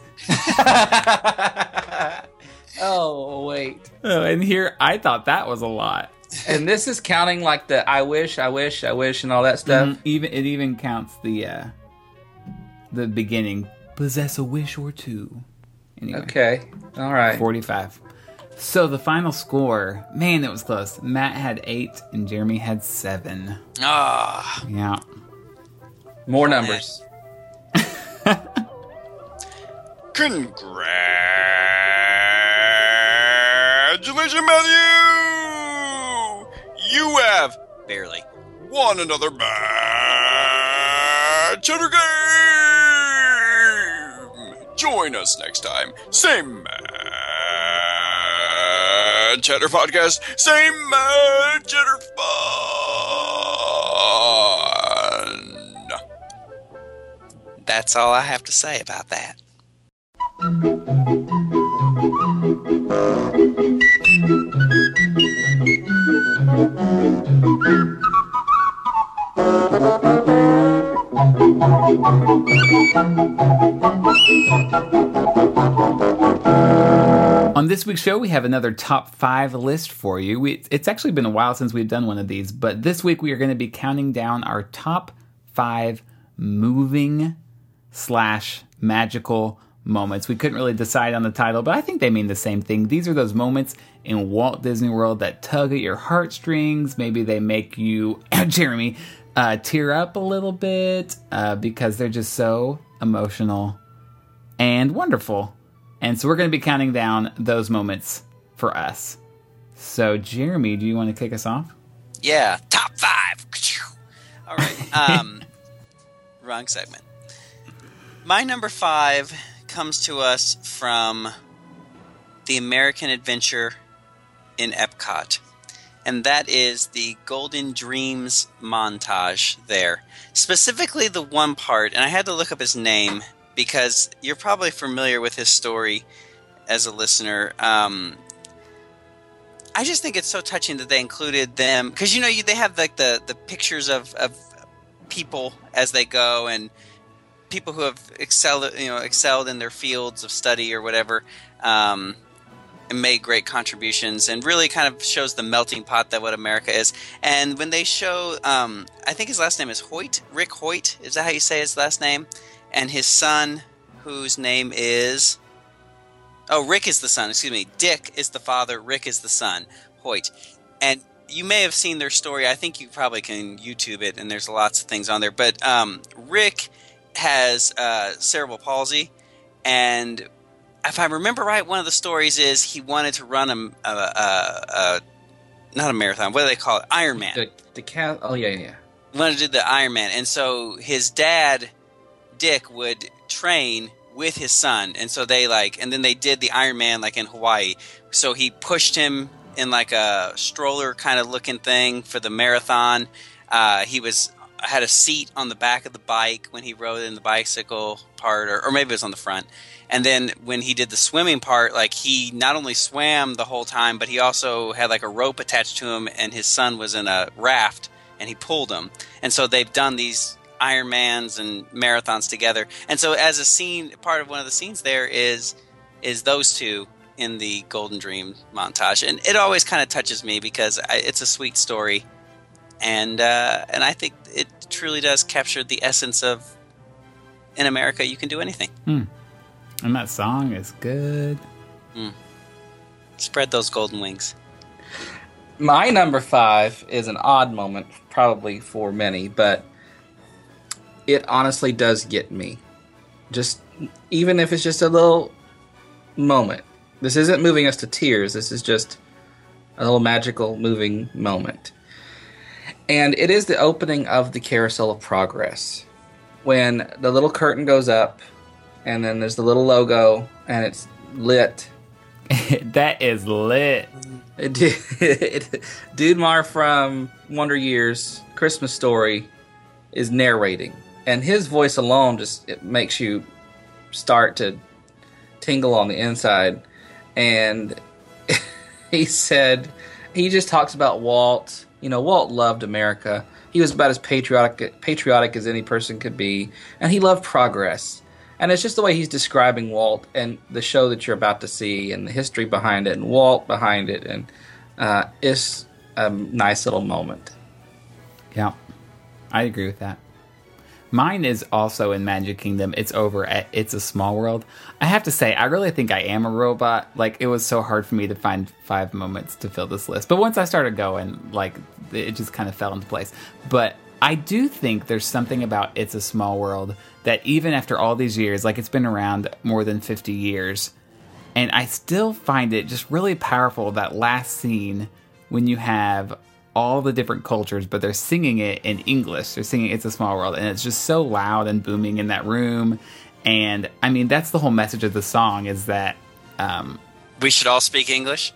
Oh, wait. Oh, and here, I thought that was a lot. And this is counting like the I wish, and all that stuff? It even counts the beginning. Possess a wish or two. Anyway, okay. All right. 45. So the final score, man, it was close. Matt had 8 and Jeremy had 7. Ah. Yeah. More numbers. Congratulations, Matthew! You have barely won another Mad Cheddar game! Join us next time. Same Mad Cheddar podcast, same Mad Cheddar fun. That's all I have to say about that. On this week's show, we have another top 5 list for you. It's actually been a while since we've done one of these, but this week we are going to be counting down our top 5 moving/magical moments. We couldn't really decide on the title, but I think they mean the same thing. These are those moments in Walt Disney World that tug at your heartstrings. Maybe they make you, Jeremy, tear up a little bit because they're just so emotional and wonderful. And so we're going to be counting down those moments for us. So, Jeremy, do you want to kick us off? Yeah, top 5. All right. Wrong segment. My number 5 comes to us from the American Adventure in Epcot. And that is the Golden Dreams montage there. Specifically the one part, and I had to look up his name because you're probably familiar with his story. as a listener. I just think it's so touching that they included them because they have like the pictures of people as they go and people who have excelled in their fields of study or whatever, and made great contributions, and really kind of shows the melting pot that what America is. And when they show, I think his last name is Hoyt, Rick Hoyt, is that how you say his last name? And his son, whose name is, Rick is the son, excuse me. Dick is the father, Rick is the son, Hoyt. And you may have seen their story. I think you probably can YouTube it, and there's lots of things on there. But Rick has cerebral palsy, and if I remember right, one of the stories is he wanted to run not a marathon. What do they call it? Ironman. Wanted to do the Ironman, and so his dad, Dick, would train with his son, and so and then they did the Ironman like in Hawaii. So he pushed him in like a stroller kind of looking thing for the marathon. He had a seat on the back of the bike when he rode in the bicycle part, or maybe it was on the front. And then when he did the swimming part, like he not only swam the whole time, but he also had like a rope attached to him, and his son was in a raft and he pulled him. And so they've done these Ironmans and marathons together. And so as a scene, part of one of the scenes there is those two in the Golden Dream montage. And it always kind of touches me because it's a sweet story. And I think it truly does capture the essence of, in America, you can do anything. And that song is good. Spread those golden wings. My number 5 is an odd moment, probably for many, but it honestly does get me. Just even if it's just a little moment. This isn't moving us to tears. This is just a little magical moving moment. And it is the opening of the Carousel of Progress. When the little curtain goes up, and then there's the little logo, and it's lit. That is lit. Dudemar from Wonder Years, Christmas Story, is narrating. And his voice alone it makes you start to tingle on the inside. And he just talks about Walt. Walt loved America. He was about as patriotic as any person could be. And he loved progress. And it's just the way he's describing Walt and the show that you're about to see and the history behind it and Walt behind it. And it's a nice little moment. Yeah, I agree with that. Mine is also in Magic Kingdom. It's over at It's a Small World. I have to say, I really think I am a robot. Like, it was so hard for me to find 5 moments to fill this list. But once I started going, it just kind of fell into place. But I do think there's something about It's a Small World that even after all these years, it's been around more than 50 years, and I still find it just really powerful, that last scene when you have all the different cultures, but they're singing it in English. They're singing It's a Small World, and it's just so loud and booming in that room. And, I mean, that's the whole message of the song, is that... we should all speak English?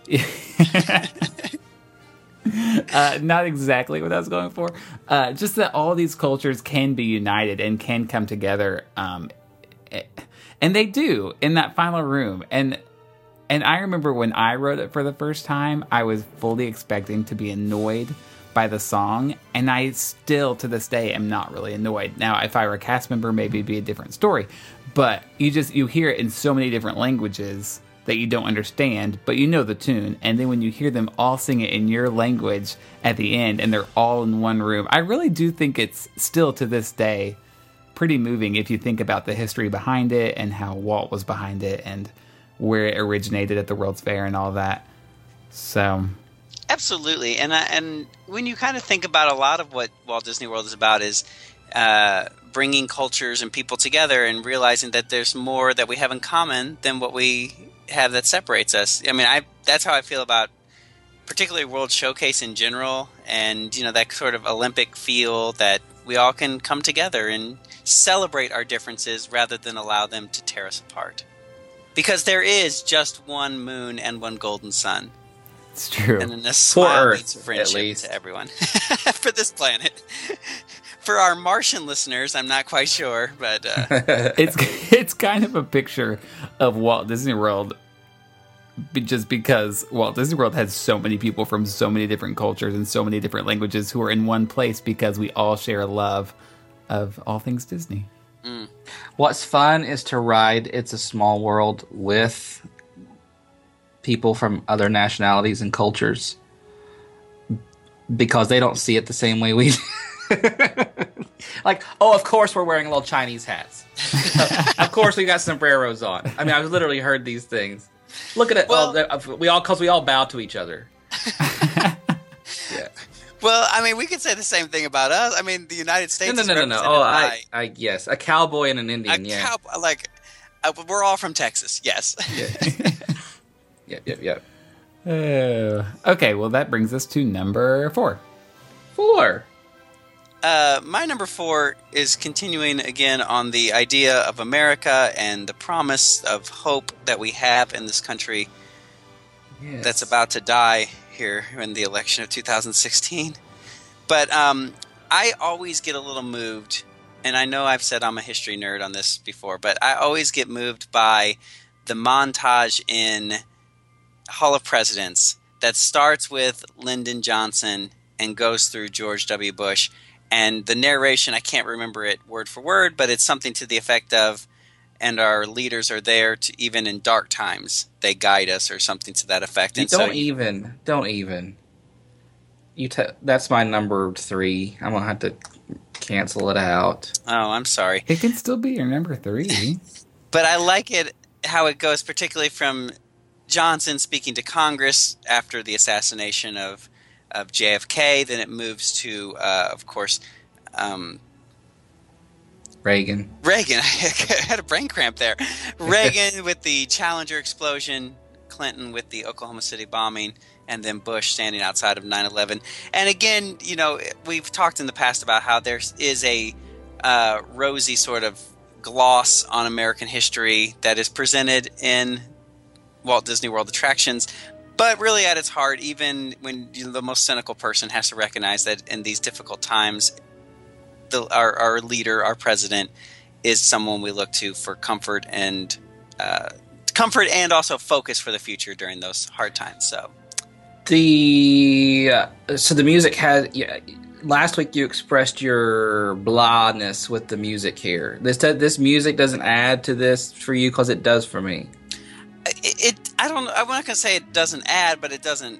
Not exactly what I was going for. Just that all these cultures can be united and can come together. And they do in that final room. And I remember when I wrote it for the first time, I was fully expecting to be annoyed by the song. And I still, to this day, am not really annoyed. Now, if I were a cast member, maybe it'd be a different story. But you hear it in so many different languages that you don't understand, but you know the tune. And then when you hear them all sing it in your language at the end, and they're all in one room, I really do think it's still to this day pretty moving if you think about the history behind it and how Walt was behind it and where it originated at the World's Fair and all that. So absolutely. And when you kind of think about a lot of what Walt Disney World is about is bringing cultures and people together and realizing that there's more that we have in common than what we have that separates us. I mean, that's how I feel about particularly World Showcase in general, and that sort of Olympic feel that we all can come together and celebrate our differences rather than allow them to tear us apart. Because there is just one moon and one golden sun. It's true. And then a smile Earth, means friendship to everyone. For this planet. For our Martian listeners, I'm not quite sure, but it's kind of a picture of Walt Disney World just because Walt Disney World has so many people from so many different cultures and so many different languages who are in one place because we all share a love of all things Disney. What's fun is to ride It's a Small World with people from other nationalities and cultures because they don't see it the same way we do. Like, oh, of course we're wearing little Chinese hats. Of course we got sombreros on. I mean, I've literally heard these things. Look at it. Well, because we all bow to each other. Yeah. Well, I mean, we could say the same thing about us. I mean, the United States. No. Oh, yes, a cowboy and an Indian. We're all from Texas. Yes. Yep. Okay, well, that brings us to number 4. 4. My number 4 is continuing again on the idea of America and the promise of hope that we have in this country that's about to die here in the election of 2016. But I always get a little moved, and I know I've said I'm a history nerd on this before, but I always get moved by the montage in Hall of Presidents that starts with Lyndon Johnson and goes through George W. Bush. And the narration, I can't remember it word for word, but it's something to the effect of, and our leaders are there to, even in dark times, they guide us, or something to that effect. And Don't even. That's my number 3. I'm going to have to cancel it out. Oh, I'm sorry. It can still be your number 3. But I like it, how it goes, particularly from Johnson speaking to Congress after the assassination of JFK. Then it moves to, of course, Reagan. I had a brain cramp there. Reagan with the Challenger explosion, Clinton with the Oklahoma City bombing, and then Bush standing outside of 9/11. And again, we've talked in the past about how there is a rosy sort of gloss on American history that is presented in Walt Disney World attractions. But really at its heart, even when the most cynical person has to recognize that in these difficult times, our leader, our president, is someone we look to for comfort and also focus for the future during those hard times. So the music had. Last week you expressed your blahness with the music here. This music doesn't add to this for you because it does for me. I'm not going to say it doesn't add, but it doesn't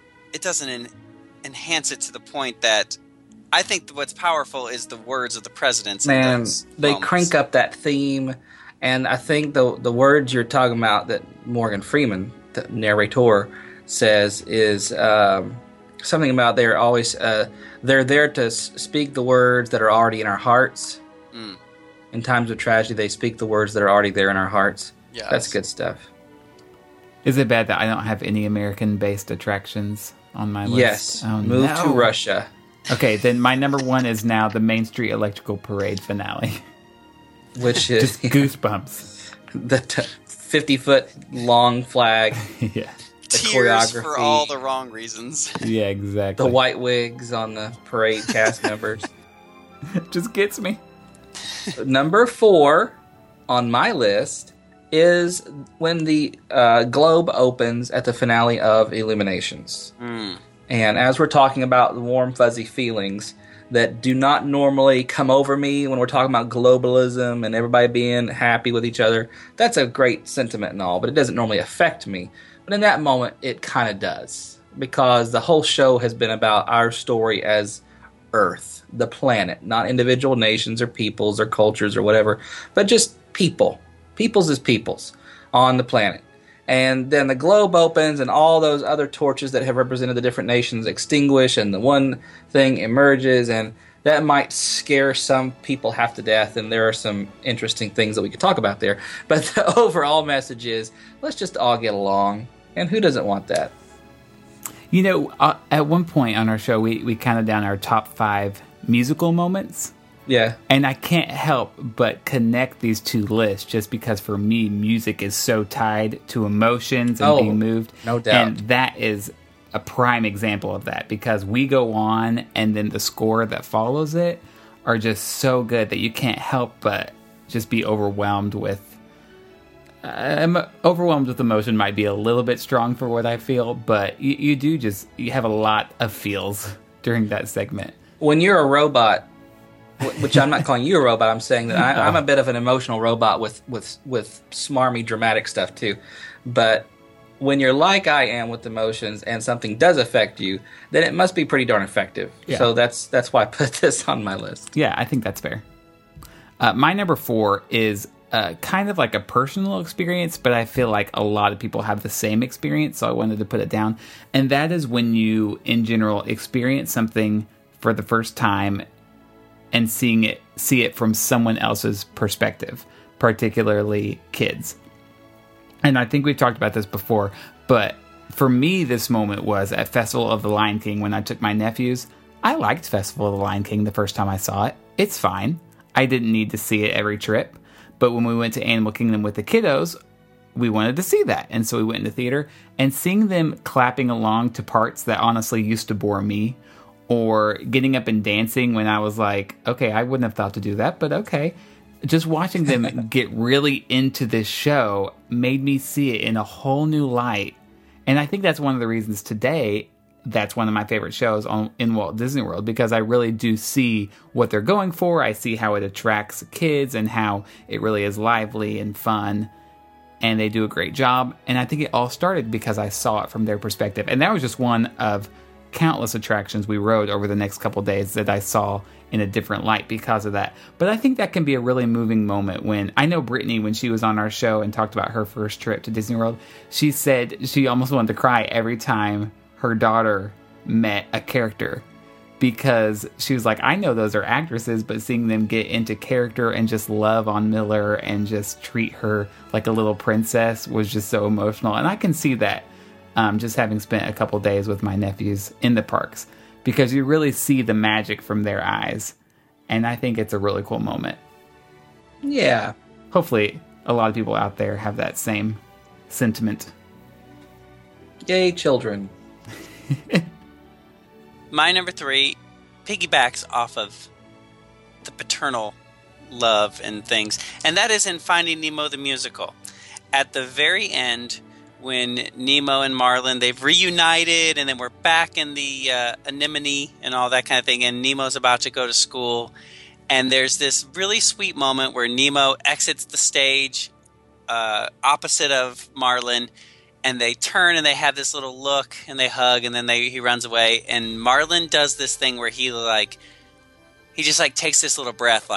enhance it to the point that I think what's powerful is the words of the presidents. Man, they crank up that theme, and I think the words you're talking about that Morgan Freeman, the narrator, says is something about they're always they're there to speak the words that are already in our hearts. In times of tragedy, they speak the words that are already there in our hearts. Yeah, that's good stuff. Is it bad that I don't have any American-based attractions on my list? Yes. Move to Russia. Okay, then my number 1 is now the Main Street Electrical Parade finale. Which is... just goosebumps. The 50-foot long flag. Yeah. The tears choreography. For all the wrong reasons. Yeah, exactly. The white wigs on the parade cast members. Just gets me. Number 4 on my list is when the globe opens at the finale of Illuminations. And as we're talking about the warm, fuzzy feelings that do not normally come over me when we're talking about globalism and everybody being happy with each other, that's a great sentiment and all, but it doesn't normally affect me. But in that moment, it kind of does. Because the whole show has been about our story as Earth, the planet, not individual nations or peoples or cultures or whatever, but just people. Peoples is peoples on the planet. And then the globe opens and all those other torches that have represented the different nations extinguish and the one thing emerges, and that might scare some people half to death, and there are some interesting things that we could talk about there. But the overall message is, let's just all get along. And who doesn't want that? At one point on our show, we counted down our top 5 musical moments. Yeah. And I can't help but connect these two lists just because for me, music is so tied to emotions and being moved. No doubt. And that is a prime example of that because we go on and then the score that follows it are just so good that you can't help but just be overwhelmed with I'm overwhelmed with emotion might be a little bit strong for what I feel, but you have a lot of feels during that segment. When you're a robot, which I'm not calling you a robot, I'm saying that I'm a bit of an emotional robot with smarmy, dramatic stuff too. But when you're like I am with emotions and something does affect you, then it must be pretty darn effective. Yeah. So that's why I put this on my list. Yeah, I think that's fair. My number 4 is kind of like a personal experience, but I feel like a lot of people have the same experience, so I wanted to put it down. And that is when you, in general, experience something for the first time and see it from someone else's perspective, particularly kids. And I think we've talked about this before, but for me, this moment was at Festival of the Lion King when I took my nephews. I liked Festival of the Lion King the first time I saw it. It's fine. I didn't need to see it every trip. But when we went to Animal Kingdom with the kiddos, we wanted to see that. And so we went in the theater, and seeing them clapping along to parts that honestly used to bore me, or getting up and dancing when I was like, okay, I wouldn't have thought to do that, but okay. Just watching them get really into this show made me see it in a whole new light. And I think that's one of the reasons today that's one of my favorite shows in Walt Disney World, because I really do see what they're going for. I see how it attracts kids and how it really is lively and fun. And they do a great job. And I think it all started because I saw it from their perspective. And that was just one of countless attractions we rode over the next couple days that I saw in a different light because of that. But I think that can be a really moving moment when, I know Brittany, when she was on our show and talked about her first trip to Disney World, she said she almost wanted to cry every time her daughter met a character, because she was like, I know those are actresses, but seeing them get into character and just love on Miller and just treat her like a little princess was just so emotional. And I can see that just having spent a couple days with my nephews in the parks, because you really see the magic from their eyes. And I think it's a really cool moment. Yeah. Hopefully a lot of people out there have that same sentiment. Yay, children. My number 3 piggybacks off of the paternal love and things, and that is in Finding Nemo the musical. At the very end, when Nemo and Marlin, they've reunited, and then we're back in the anemone and all that kind of thing, and Nemo's about to go to school, and there's this really sweet moment where Nemo exits the stage opposite of Marlin, and they turn and they have this little look and they hug, and then he runs away, and Marlin does this thing where he just takes this little breath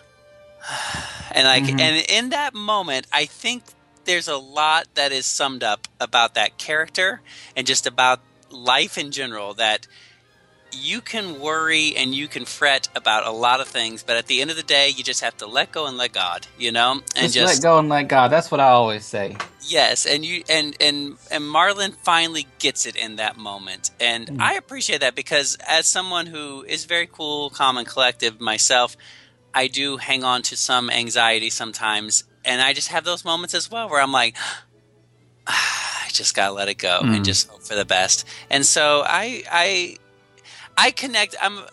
and and in that moment I think there's a lot that is summed up about that character and just about life in general, that you can worry and you can fret about a lot of things, but at the end of the day, you just have to let go and let God, and just let go and let God. That's what I always say. Yes, and Marlin finally gets it in that moment, and I appreciate that, because as someone who is very cool, calm, and collective myself, I do hang on to some anxiety sometimes, and I just have those moments as well where I'm like, I just gotta let it go and just hope for the best. And so I connect.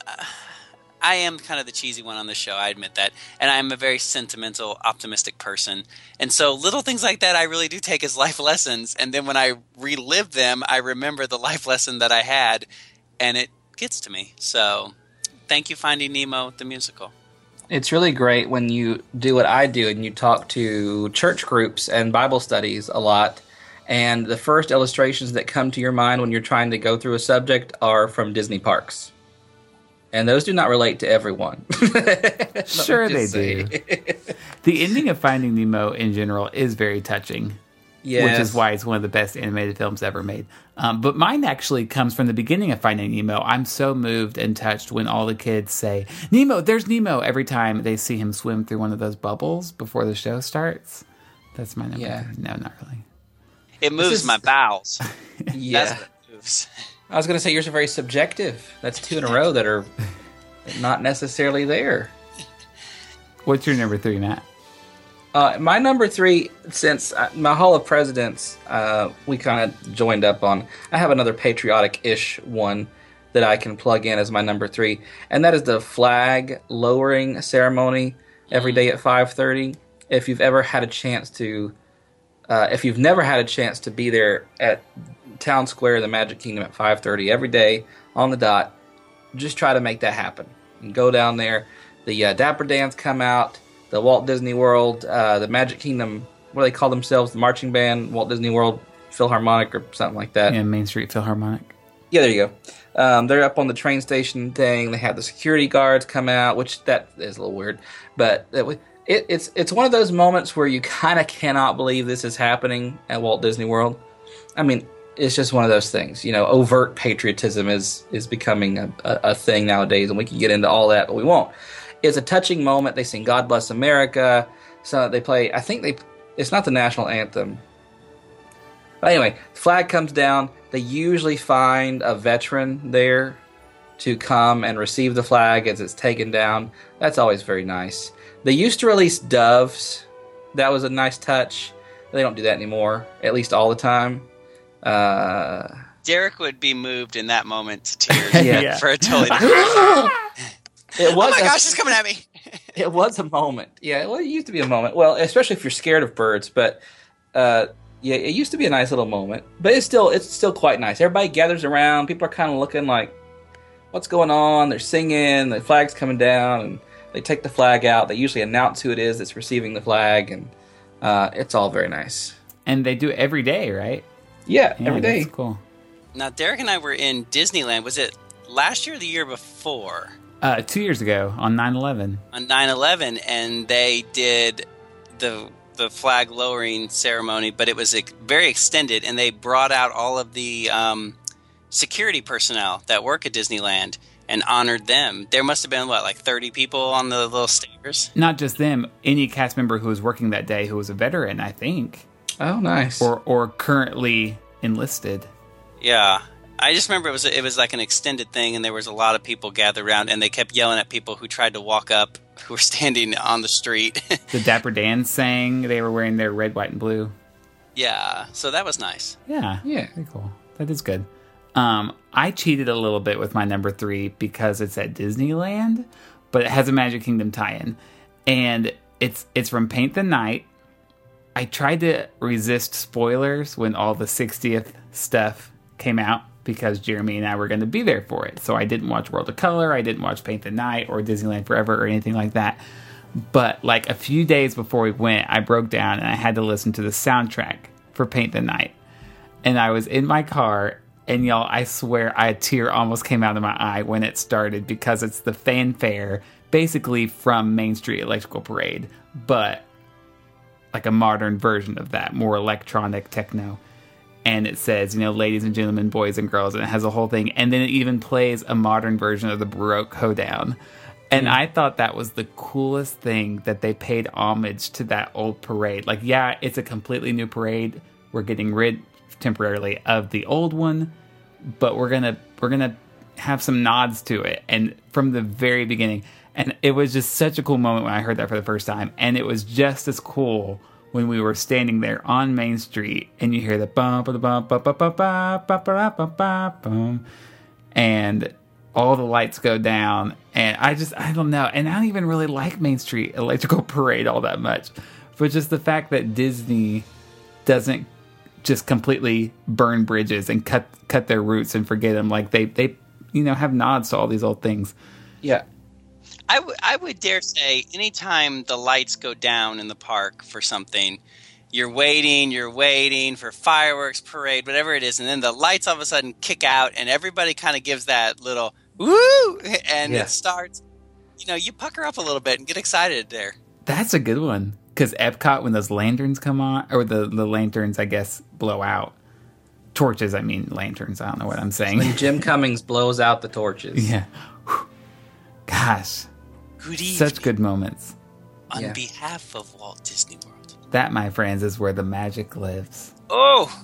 I am kind of the cheesy one on the show, I admit that. And I'm a very sentimental, optimistic person. And so little things like that I really do take as life lessons. And then when I relive them, I remember the life lesson that I had, and it gets to me. So thank you, Finding Nemo, the musical. It's really great when you do what I do and you talk to church groups and Bible studies a lot. And the first illustrations that come to your mind when you're trying to go through a subject are from Disney parks. And those do not relate to everyone. Sure they do. The ending of Finding Nemo in general is very touching. Yes. Which is why it's one of the best animated films ever made. But mine actually comes from the beginning of Finding Nemo. I'm so moved and touched when all the kids say, Nemo, there's Nemo, every time they see him swim through one of those bubbles before the show starts. That's my number 3. No, not really. It moves my bowels. Yeah. That's what it moves. I was going to say yours are very subjective. That's 2 in a row that are not necessarily there. What's your number 3, Matt? My number 3, since my Hall of Presidents, we kind of joined up on. I have another patriotic-ish one that I can plug in as my number 3, and that is the flag lowering ceremony every day at 5:30. If you've ever had a chance to if you've never had a chance to be there at Town Square, the Magic Kingdom at 5:30 every day on the dot, just try to make that happen. And go down there. The Dapper Dans come out. The Walt Disney World, the Magic Kingdom, what do they call themselves? The Marching Band, Walt Disney World Philharmonic or something like that. Yeah, Main Street Philharmonic. Yeah, there you go. They're up on the train station thing. They have the security guards come out, which that is a little weird. But it's one of those moments where you kind of cannot believe this is happening at Walt Disney World. I mean, it's just one of those things. You know, overt patriotism is becoming a thing nowadays, and we can get into all that, but we won't. It's a touching moment. They sing God Bless America. So they play, it's not the national anthem. But anyway, the flag comes down. They usually find a veteran there to come and receive the flag as it's taken down. That's always very nice. They used to release doves. That was a nice touch. They don't do that anymore, at least all the time. Derek would be moved in that moment to tears for a totally It was oh my gosh, it's coming at me. It was a moment. Yeah, well, it used to be a moment. Well, especially if you're scared of birds. But yeah, it used to be a nice little moment. But it's still quite nice. Everybody gathers around. People are kind of looking like, what's going on? They're singing. The flag's coming down, and they take the flag out. They usually announce who it is that's receiving the flag, and it's all very nice. And they do it every day, right? Yeah, every day. That's cool. Now, Derek and I were in Disneyland. Was it last year or the year before? 2 years ago on 9/11. On 9/11, and they did the flag lowering ceremony, but it was very extended, and they brought out all of the security personnel that work at Disneyland and honored them. There must have been, like 30 people on the little stairs? Not just them, any cast member who was working that day who was a veteran, I think. Oh, nice. Or currently enlisted. Yeah. I just remember it was like an extended thing, and there was a lot of people gathered around, and they kept yelling at people who tried to walk up, who were standing on the street. The Dapper Dans sang. They were wearing their red, white, and blue. Yeah, so that was nice. Yeah. Very cool. That is good. I cheated a little bit with my number 3 because it's at Disneyland, but it has a Magic Kingdom tie-in. And it's from Paint the Night. I tried to resist spoilers when all the 60th stuff came out, because Jeremy and I were going to be there for it. So I didn't watch World of Color, I didn't watch Paint the Night or Disneyland Forever or anything like that. But like a few days before we went, I broke down and I had to listen to the soundtrack for Paint the Night. And I was in my car, and y'all, I swear a tear almost came out of my eye when it started, because it's the fanfare basically from Main Street Electrical Parade, but like a modern version of that, more electronic techno. And it says, ladies and gentlemen, boys and girls, and it has a whole thing. And then it even plays a modern version of the Baroque Hoedown. And I thought that was the coolest thing, that they paid homage to that old parade. Like, yeah, it's a completely new parade. We're getting rid temporarily of the old one, but we're gonna have some nods to it. And from the very beginning, and it was just such a cool moment when I heard that for the first time. And it was just as cool when we were standing there on Main Street, and you hear the bum ba bum ba ba ba ba ba ba ba ba bum, and all the lights go down, and I don't know, and I don't even really like Main Street Electrical Parade all that much, but just the fact that Disney doesn't just completely burn bridges and cut their roots and forget them, like they have nods to all these old things. Yeah. I would dare say anytime the lights go down in the park for something, you're waiting for fireworks, parade, whatever it is, and then the lights all of a sudden kick out, and everybody kind of gives that little woo, and it starts, you pucker up a little bit and get excited there. That's a good one, because Epcot, when those lanterns come on, or the lanterns, I guess, blow out. Torches, I mean lanterns, I don't know what I'm saying. When Jim Cummings blows out the torches. Yeah. Gosh. Good evening. Such good moments. On behalf of Walt Disney World. That, my friends, is where the magic lives. Oh!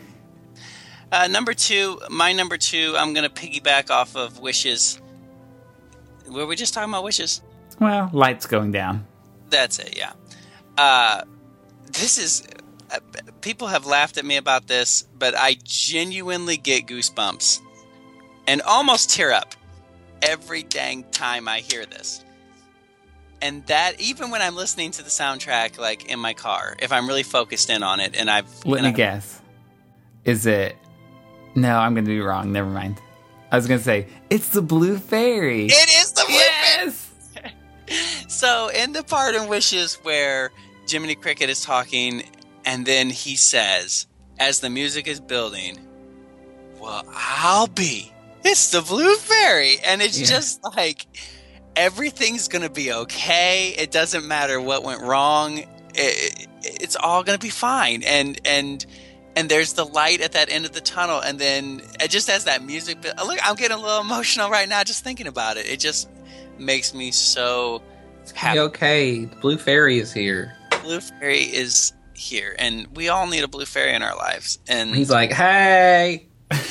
Number 2, my number 2, I'm going to piggyback off of Wishes. Were we just talking about Wishes? Well, lights going down. That's it, yeah. This is... people have laughed at me about this, but I genuinely get goosebumps. And almost tear up every dang time I hear this. And that, even when I'm listening to the soundtrack, like in my car, if I'm really focused in on it, and Let me guess. Is it? No, I'm going to be wrong. Never mind. I was going to say it's the Blue Fairy. It is the Blue Fairy. So in the part in Wishes where Jiminy Cricket is talking, and then he says, as the music is building, "Well, I'll be. It's the Blue Fairy," and it's just like, everything's going to be okay. It doesn't matter what went wrong. It's all going to be fine. And there's the light at that end of the tunnel. And then it just has that music. Look, I'm getting a little emotional right now just thinking about it. It just makes me so happy. Okay, the Blue Fairy is here. Blue Fairy is here. And we all need a Blue Fairy in our lives. And he's like, hey.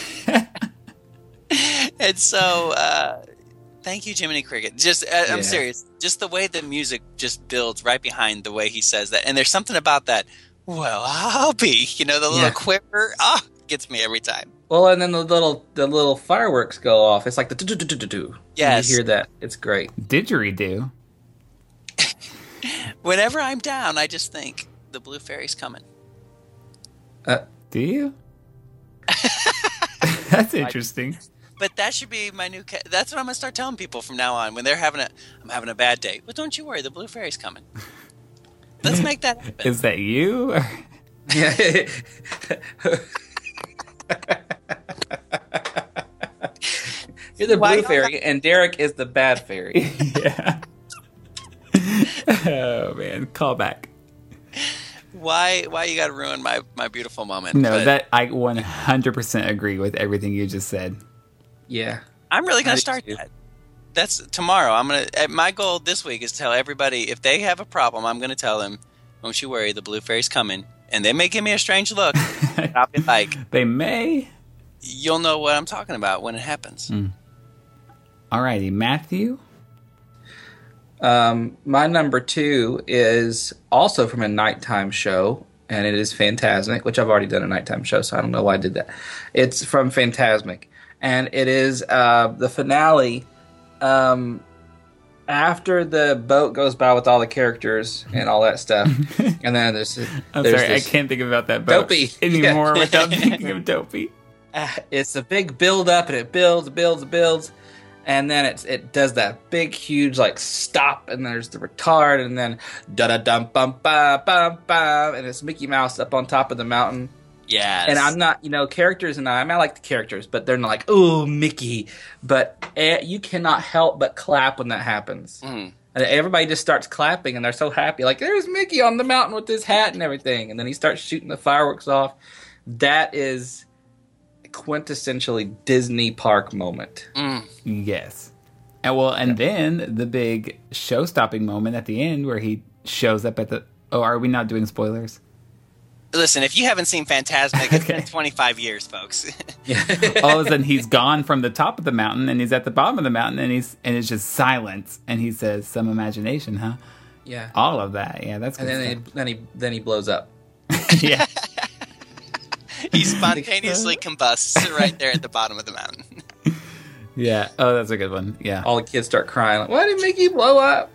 And so... thank you, Jiminy Cricket. I'm serious. Just the way the music just builds right behind the way he says that. And there's something about that, "Well, I'll be," the little quiver, gets me every time. Well, and then the little fireworks go off. It's like the do-do-do-do-do. Yes. You hear that. It's great. Didgeridoo. Whenever I'm down, I just think the Blue Fairy's coming. Do you? That's interesting. But that should be my new... That's what I'm going to start telling people from now on. When they're I'm having a bad day. Well, don't you worry. The Blue Fairy's coming. Let's make that happen. Is that you? Yeah. You're the Blue Fairy, and Derek is the bad fairy. Yeah. Oh, man. Call back. Why you got to ruin my beautiful moment? No, that I 100% agree with everything you just said. Yeah. I'm really going to start that. That's tomorrow. My goal this week is to tell everybody, if they have a problem, I'm going to tell them, "Don't you worry, the Blue Fairy's coming." And they may give me a strange look. I'll be like, they may. You'll know what I'm talking about when it happens. Alrighty, Matthew? My number 2 is also from a nighttime show, and it is Fantasmic, which I've already done a nighttime show, so I don't know why I did that. It's from Fantasmic. And it is the finale after the boat goes by with all the characters and all that stuff. And then there's I can't think about that boat Dopey anymore without thinking of Dopey. It's a big build up, and it builds, and then it does that big, huge stop, and there's the retard, and then da da dum bum ba bum bum, and it's Mickey Mouse up on top of the mountain. Yes. And I'm not, characters, and I like the characters, but they're not like, "Ooh, Mickey." But you cannot help but clap when that happens. And everybody just starts clapping, and they're so happy. Like, there's Mickey on the mountain with his hat and everything. And then he starts shooting the fireworks off. That is quintessentially Disney park moment. Yes. And then the big show-stopping moment at the end where he shows up at the... Oh, are we not doing spoilers? Listen, if you haven't seen Fantasmic, it's been 25 years, folks. All of a sudden, he's gone from the top of the mountain, and he's at the bottom of the mountain, and it's just silence. And he says, "Some imagination, huh?" Yeah. All of that. Yeah, that's good. And then he blows up. Yeah. He spontaneously combusts right there at the bottom of the mountain. Yeah. Oh, that's a good one. Yeah. All the kids start crying. Like, "Why did Mickey blow up?"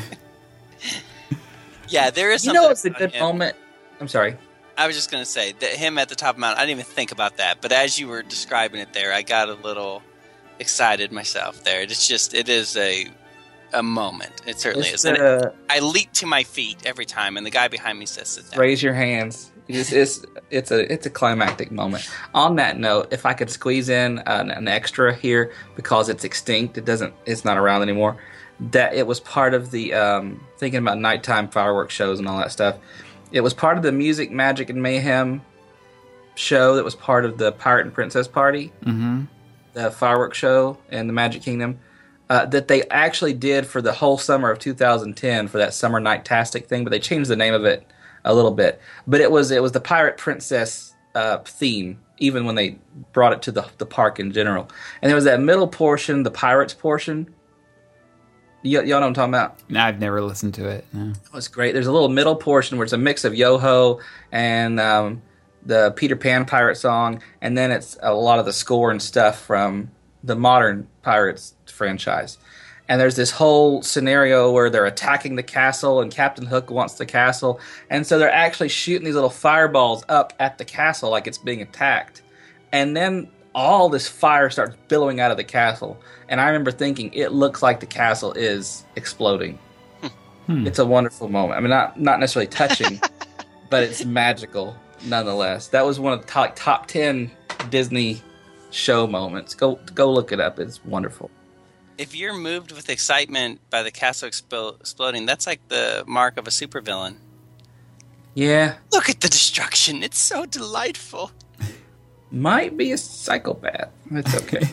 Yeah, there is something. It's a good moment. I'm sorry. I was just going to say that him at the top of the mountain, I didn't even think about that. But as you were describing it there, I got a little excited myself there. It is a moment. It certainly is. I leap to my feet every time, and the guy behind me says, "Sit down." Raise your hands. It's a climactic moment. On that note, if I could squeeze in an extra here, because it's extinct, it's not around anymore, that it was part of the, thinking about nighttime fireworks shows and all that stuff, it was part of the Music, Magic, and Mayhem show that was part of the Pirate and Princess Party, the fireworks show in the Magic Kingdom, that they actually did for the whole summer of 2010 for that Summer Night-tastic thing, but they changed the name of it a little bit. But it was the Pirate Princess theme, even when they brought it to the park in general. And there was that middle portion, the Pirates portion. Y'all know what I'm talking about? No, I've never listened to it. No. Oh, it's great. There's a little middle portion where it's a mix of Yo-Ho and the Peter Pan pirate song, and then it's a lot of the score and stuff from the modern Pirates franchise. And there's this whole scenario where they're attacking the castle, and Captain Hook wants the castle. And so they're actually shooting these little fireballs up at the castle like it's being attacked. And then all this fire starts billowing out of the castle. And I remember thinking, it looks like the castle is exploding. It's a wonderful moment. I mean, not necessarily touching, but it's magical nonetheless. That was one of the top 10 Disney show moments. Go look it up. It's wonderful. If you're moved with excitement by the castle exploding, that's like the mark of a supervillain. Yeah. Look at the destruction. It's so delightful. Might be a psychopath. It's okay.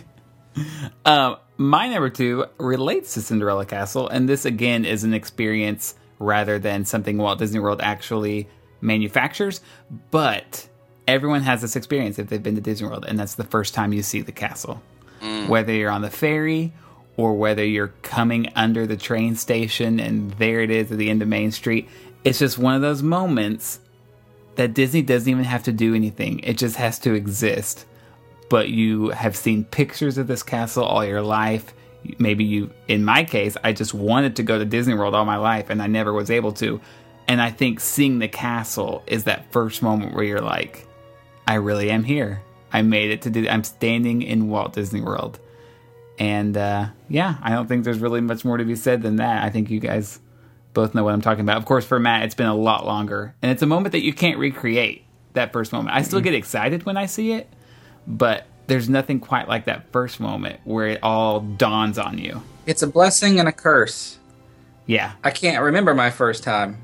My number 2 relates to Cinderella Castle, and this again is an experience rather than something Walt Disney World actually manufactures, but everyone has this experience if they've been to Disney World, and that's the first time you see the castle. Whether you're on the ferry or whether you're coming under the train station and there it is at the end of Main Street, it's just one of those moments that Disney doesn't even have to do anything. It just has to exist. But you have seen pictures of this castle all your life. Maybe in my case, I just wanted to go to Disney World all my life and I never was able to. And I think seeing the castle is that first moment where you're like, I really am here. I made it to I'm standing in Walt Disney World. And I don't think there's really much more to be said than that. I think you guys both know what I'm talking about. Of course, for Matt, it's been a lot longer. And it's a moment that you can't recreate, that first moment. I still get excited when I see it, but there's nothing quite like that first moment where it all dawns on you. It's a blessing and a curse. Yeah. I can't remember my first time,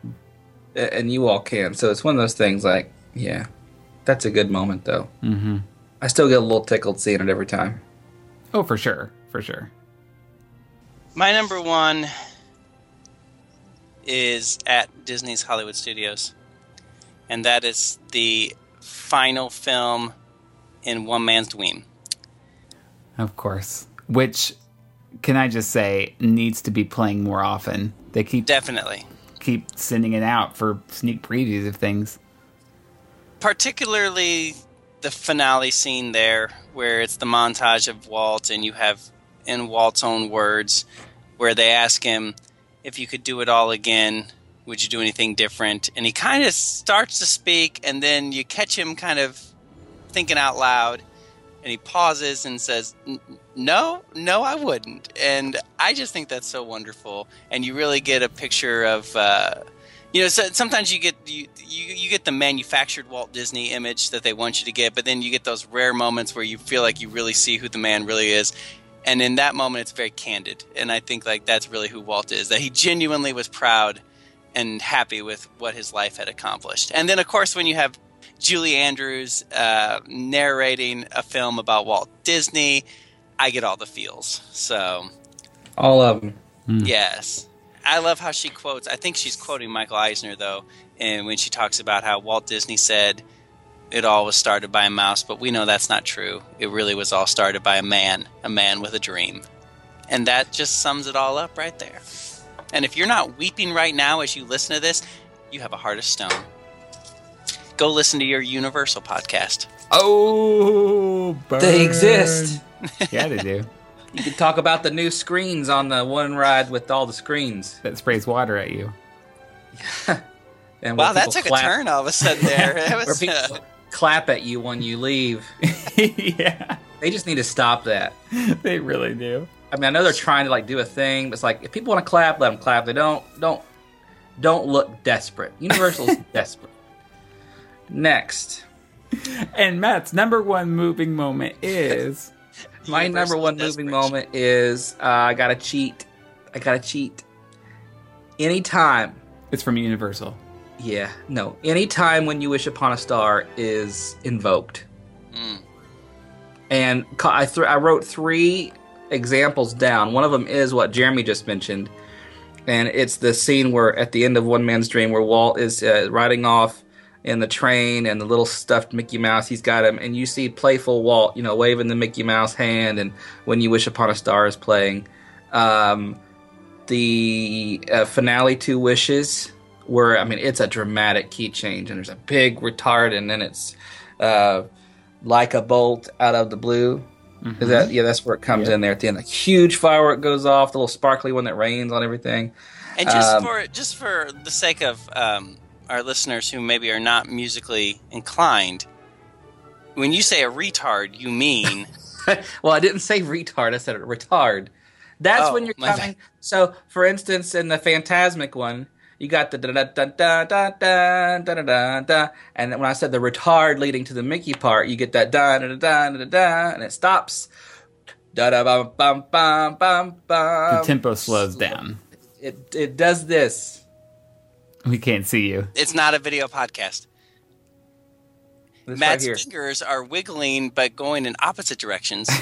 and you all can. So it's one of those things like, yeah, that's a good moment, though. Mm-hmm. I still get a little tickled seeing it every time. Oh, for sure. For sure. My number 1 is at Disney's Hollywood Studios. And that is the final film in One Man's Dream. Of course. Which, can I just say, needs to be playing more often. They definitely keep sending it out for sneak previews of things. Particularly the finale scene there, where it's the montage of Walt, and you have, in Walt's own words, where they ask him, if you could do it all again, would you do anything different? And he kind of starts to speak, and then you catch him kind of thinking out loud, and he pauses and says, no, I wouldn't. And I just think that's so wonderful. And you really get a picture of, so sometimes you get the manufactured Walt Disney image that they want you to get, but then you get those rare moments where you feel like you really see who the man really is. And in that moment, it's very candid. And I think like that's really who Walt is, that he genuinely was proud and happy with what his life had accomplished. And then, of course, when you have Julie Andrews narrating a film about Walt Disney, I get all the feels. So, all of them. Yes. I love how she quotes, I think she's quoting Michael Eisner, though, and when she talks about how Walt Disney said it all was started by a mouse, but we know that's not true. It really was all started by a man with a dream. And that just sums it all up right there. And if you're not weeping right now as you listen to this, you have a heart of stone. Go listen to your Universal podcast. Oh, burn. They exist. Yeah, they do. You can talk about the new screens on the one ride with all the screens. That sprays water at you. And wow, that took a turn all of a sudden there. Where people clap at you when you leave. Yeah. They just need to stop that. They really do. I mean, I know they're trying to do a thing, but it's like, if people want to clap, let them clap. They don't look desperate. Universal's desperate. Next. And Matt's number 1 moving moment is... My number 1 moving moment is I gotta cheat. Anytime. It's from Universal. Yeah, no. Anytime When You Wish Upon a Star is invoked. And I wrote 3 examples down. One of them is what Jeremy just mentioned. And it's the scene where at the end of One Man's Dream where Walt is riding off in the train and the little stuffed Mickey Mouse, he's got him, and you see playful Walt, waving the Mickey Mouse hand, and When You Wish Upon a Star is playing. The finale 2 Wishes, where, it's a dramatic key change, and there's a big retard, and then it's like a bolt out of the blue. Is that that's where it comes in there at the end. A huge firework goes off, the little sparkly one that rains on everything. And just for the sake of our listeners who maybe are not musically inclined, when you say a retard, you mean... Well, I didn't say retard. I said retard. That's when you're coming. So, for instance, in the Phantasmic one, you got the da da da da da da da da da, and when I said the retard leading to the Mickey part, you get that da da da da da da, and it stops. Da da bum bum bum bum bum. The tempo slows down. It does this. We can't see you. It's not a video podcast. This Matt's right here. fingers are wiggling but going in opposite directions.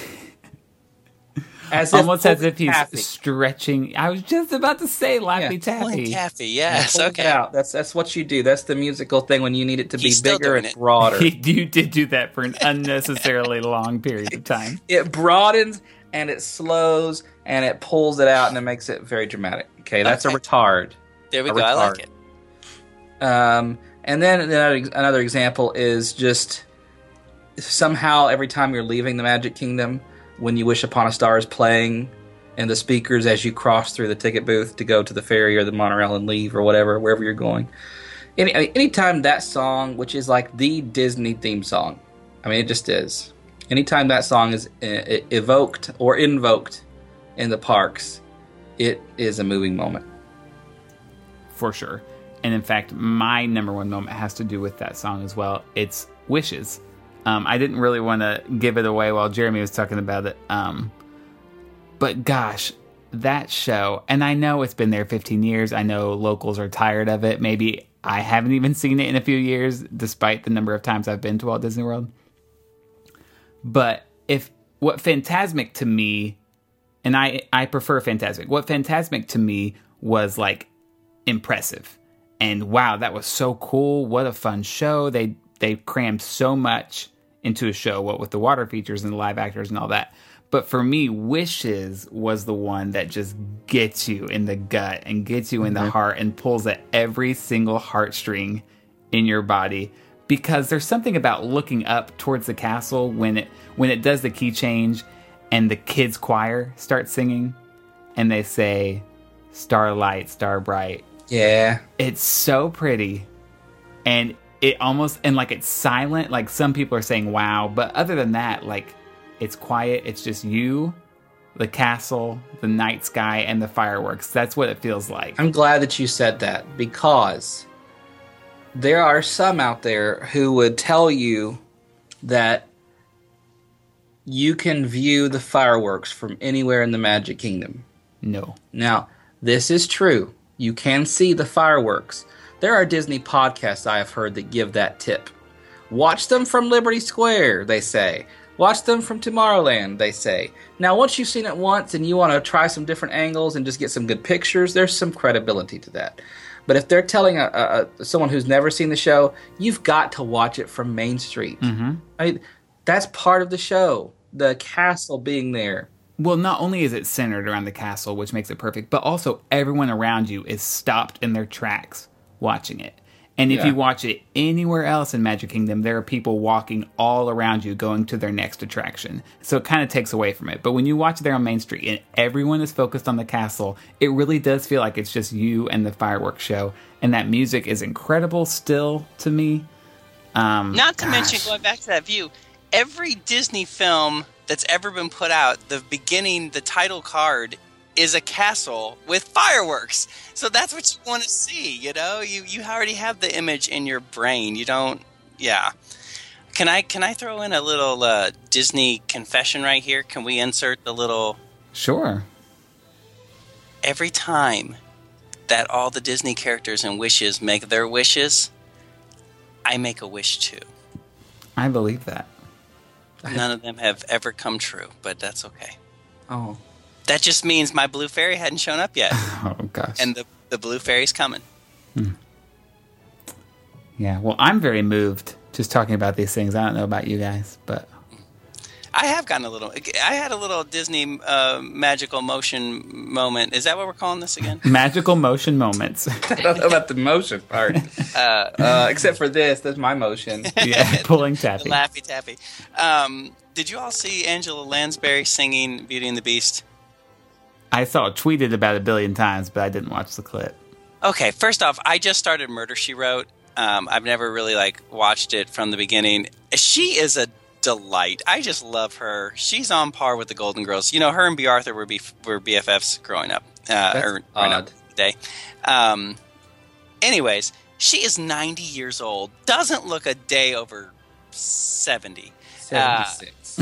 Almost as if he's stretching. I was just about to say Laffy Taffy. Taffy, yes, Pull it okay. out. That's what you do. That's the musical thing when you need it to He's be still bigger doing and it. broader. You did do that for an unnecessarily long period of time. It broadens and it slows and it pulls it out and it makes it very dramatic. Okay, that's a retard. There we A go. I like retard. it. And then another example is just somehow every time you're leaving the Magic Kingdom, When You Wish Upon a Star is playing in the speakers as you cross through the ticket booth to go to the ferry or the monorail and leave or whatever, wherever you're going. Anytime that song, which is like the Disney theme song, I mean, it just is. Anytime that song is evoked or invoked in the parks, it is a moving moment. For sure. And in fact, my number one moment has to do with that song as well. It's Wishes. I didn't really want to give it away while Jeremy was talking about it. But gosh, that show, and I know it's been there 15 years. I know locals are tired of it. Maybe I haven't even seen it in a few years, despite the number of times I've been to Walt Disney World. But what Phantasmic to me, and I prefer Phantasmic, what Phantasmic to me was like impressive. And wow, that was so cool. What a fun show. They crammed so much into a show, what with the water features and the live actors and all that. But for me, Wishes was the one that just gets you in the gut and gets you in the heart and pulls at every single heartstring in your body. Because there's something about looking up towards the castle when it does the key change and the kids choir starts singing and they say, "Starlight, star bright." Yeah. It's so pretty. And it almost, and like it's silent, like some people are saying wow, but other than that, like it's quiet. It's just you, the castle, the night sky, and the fireworks. That's what it feels like. I'm glad that you said that, because there are some out there who would tell you that you can view the fireworks from anywhere in the Magic Kingdom. No. Now, this is true. You can see the fireworks. There are Disney podcasts I have heard that give that tip. Watch them from Liberty Square, they say. Watch them from Tomorrowland, they say. Now, once you've seen it once and you want to try some different angles and just get some good pictures, there's some credibility to that. But if they're telling someone who's never seen the show, you've got to watch it from Main Street. Mm-hmm. I mean, that's part of the show, the castle being there. Well, not only is it centered around the castle, which makes it perfect, but also everyone around you is stopped in their tracks watching it. And if you watch it anywhere else in Magic Kingdom, there are people walking all around you going to their next attraction. So it kind of takes away from it. But when you watch it there on Main Street and everyone is focused on the castle, it really does feel like it's just you and the fireworks show. And that music is incredible still to me. Not to mention, going back to that view, every Disney film that's ever been put out, the beginning, the title card is a castle with fireworks. So that's what you want to see, you know? You already have the image in your brain. You don't, yeah. Can I throw in a little Disney confession right here? Can we insert the little... Sure. Every time that all the Disney characters in Wishes make their wishes, I make a wish too. I believe that. None of them have ever come true, but that's okay. Oh. That just means my blue fairy hadn't shown up yet. Oh, gosh. And the blue fairy's coming. Yeah, well, I'm very moved just talking about these things. I don't know about you guys, but... I have gotten a little. I had a little Disney magical motion moment. Is that what we're calling this again? Magical motion moments. I don't know about the motion part. Except for this. That's my motion. Yeah, pulling tappy. The Laffy Taffy. Did you all see Angela Lansbury singing Beauty and the Beast? I saw it tweeted about 1 billion times, but I didn't watch the clip. Okay, first off, I just started Murder, She Wrote. I've never really watched it from the beginning. She is a delight. I just love her. She's on par with the Golden Girls. You know, her and B. Arthur were BFFs growing up. That's odd. Day. Anyways, she is 90 years old. Doesn't look a day over 70. 76.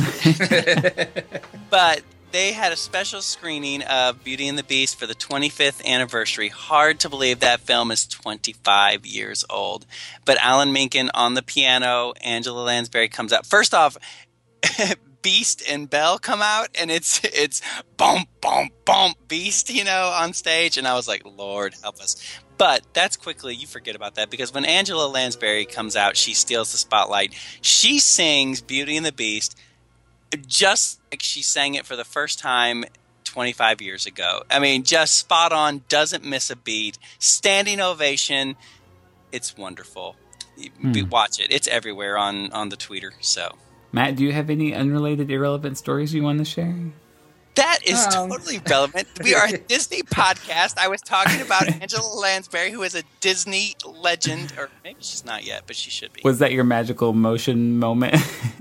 But they had a special screening of Beauty and the Beast for the 25th anniversary. Hard to believe that film is 25 years old. But Alan Menken on the piano, Angela Lansbury comes out. First off, Beast and Belle come out, and it's bump, bump, bump, Beast, on stage. And I was like, Lord, help us. But that's quickly, you forget about that, because when Angela Lansbury comes out, she steals the spotlight. She sings Beauty and the Beast just like she sang it for the first time 25 years ago. I mean, just spot on, doesn't miss a beat. Standing ovation. It's wonderful. Watch it. It's everywhere on the Twitter. So, Matt, do you have any unrelated, irrelevant stories you want to share? That is totally relevant. We are a Disney podcast. I was talking about Angela Lansbury, who is a Disney legend, or maybe she's not yet, but she should be. Was that your magical motion moment?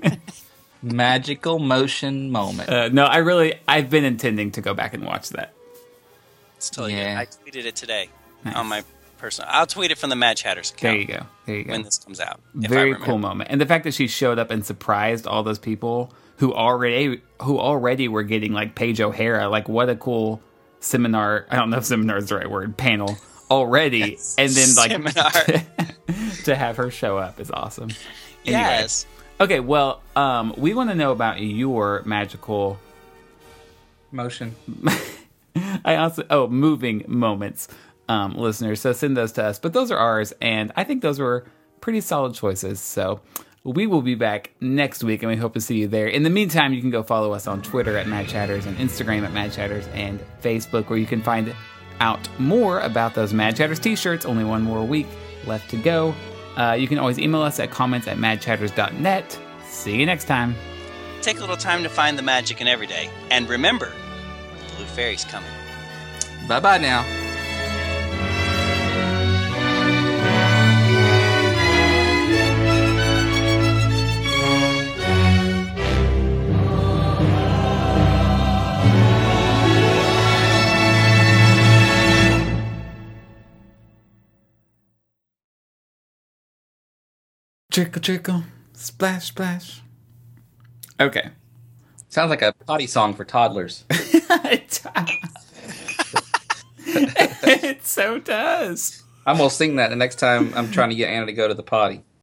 Magical motion moment. No, I've been intending to go back and watch that. It's totally good. I tweeted it today on my personal. I'll tweet it from the Mad Chatters account. There you go. When this comes out. Very cool moment. And the fact that she showed up and surprised all those people who already were getting Paige O'Hara, what a cool seminar. I don't know if seminar is the right word. Panel already. Yes, and then seminar. to have her show up is awesome. Anyway. Yes. Okay, well, we want to know about your magical motion. Moving moments, listeners. So send those to us. But those are ours, and I think those were pretty solid choices. So we will be back next week, and we hope to see you there. In the meantime, you can go follow us on Twitter at Mad Chatters and Instagram at Mad Chatters and Facebook, where you can find out more about those Mad Chatters t-shirts. Only one more week left to go. You can always email us at comments@madchatters.net. See you next time. Take a little time to find the magic in every day. And remember, the Blue Fairy's coming. Bye-bye now. Trickle, trickle, splash, splash. Okay. Sounds like a potty song for toddlers. It so does. I'm going to sing that the next time I'm trying to get Anna to go to the potty.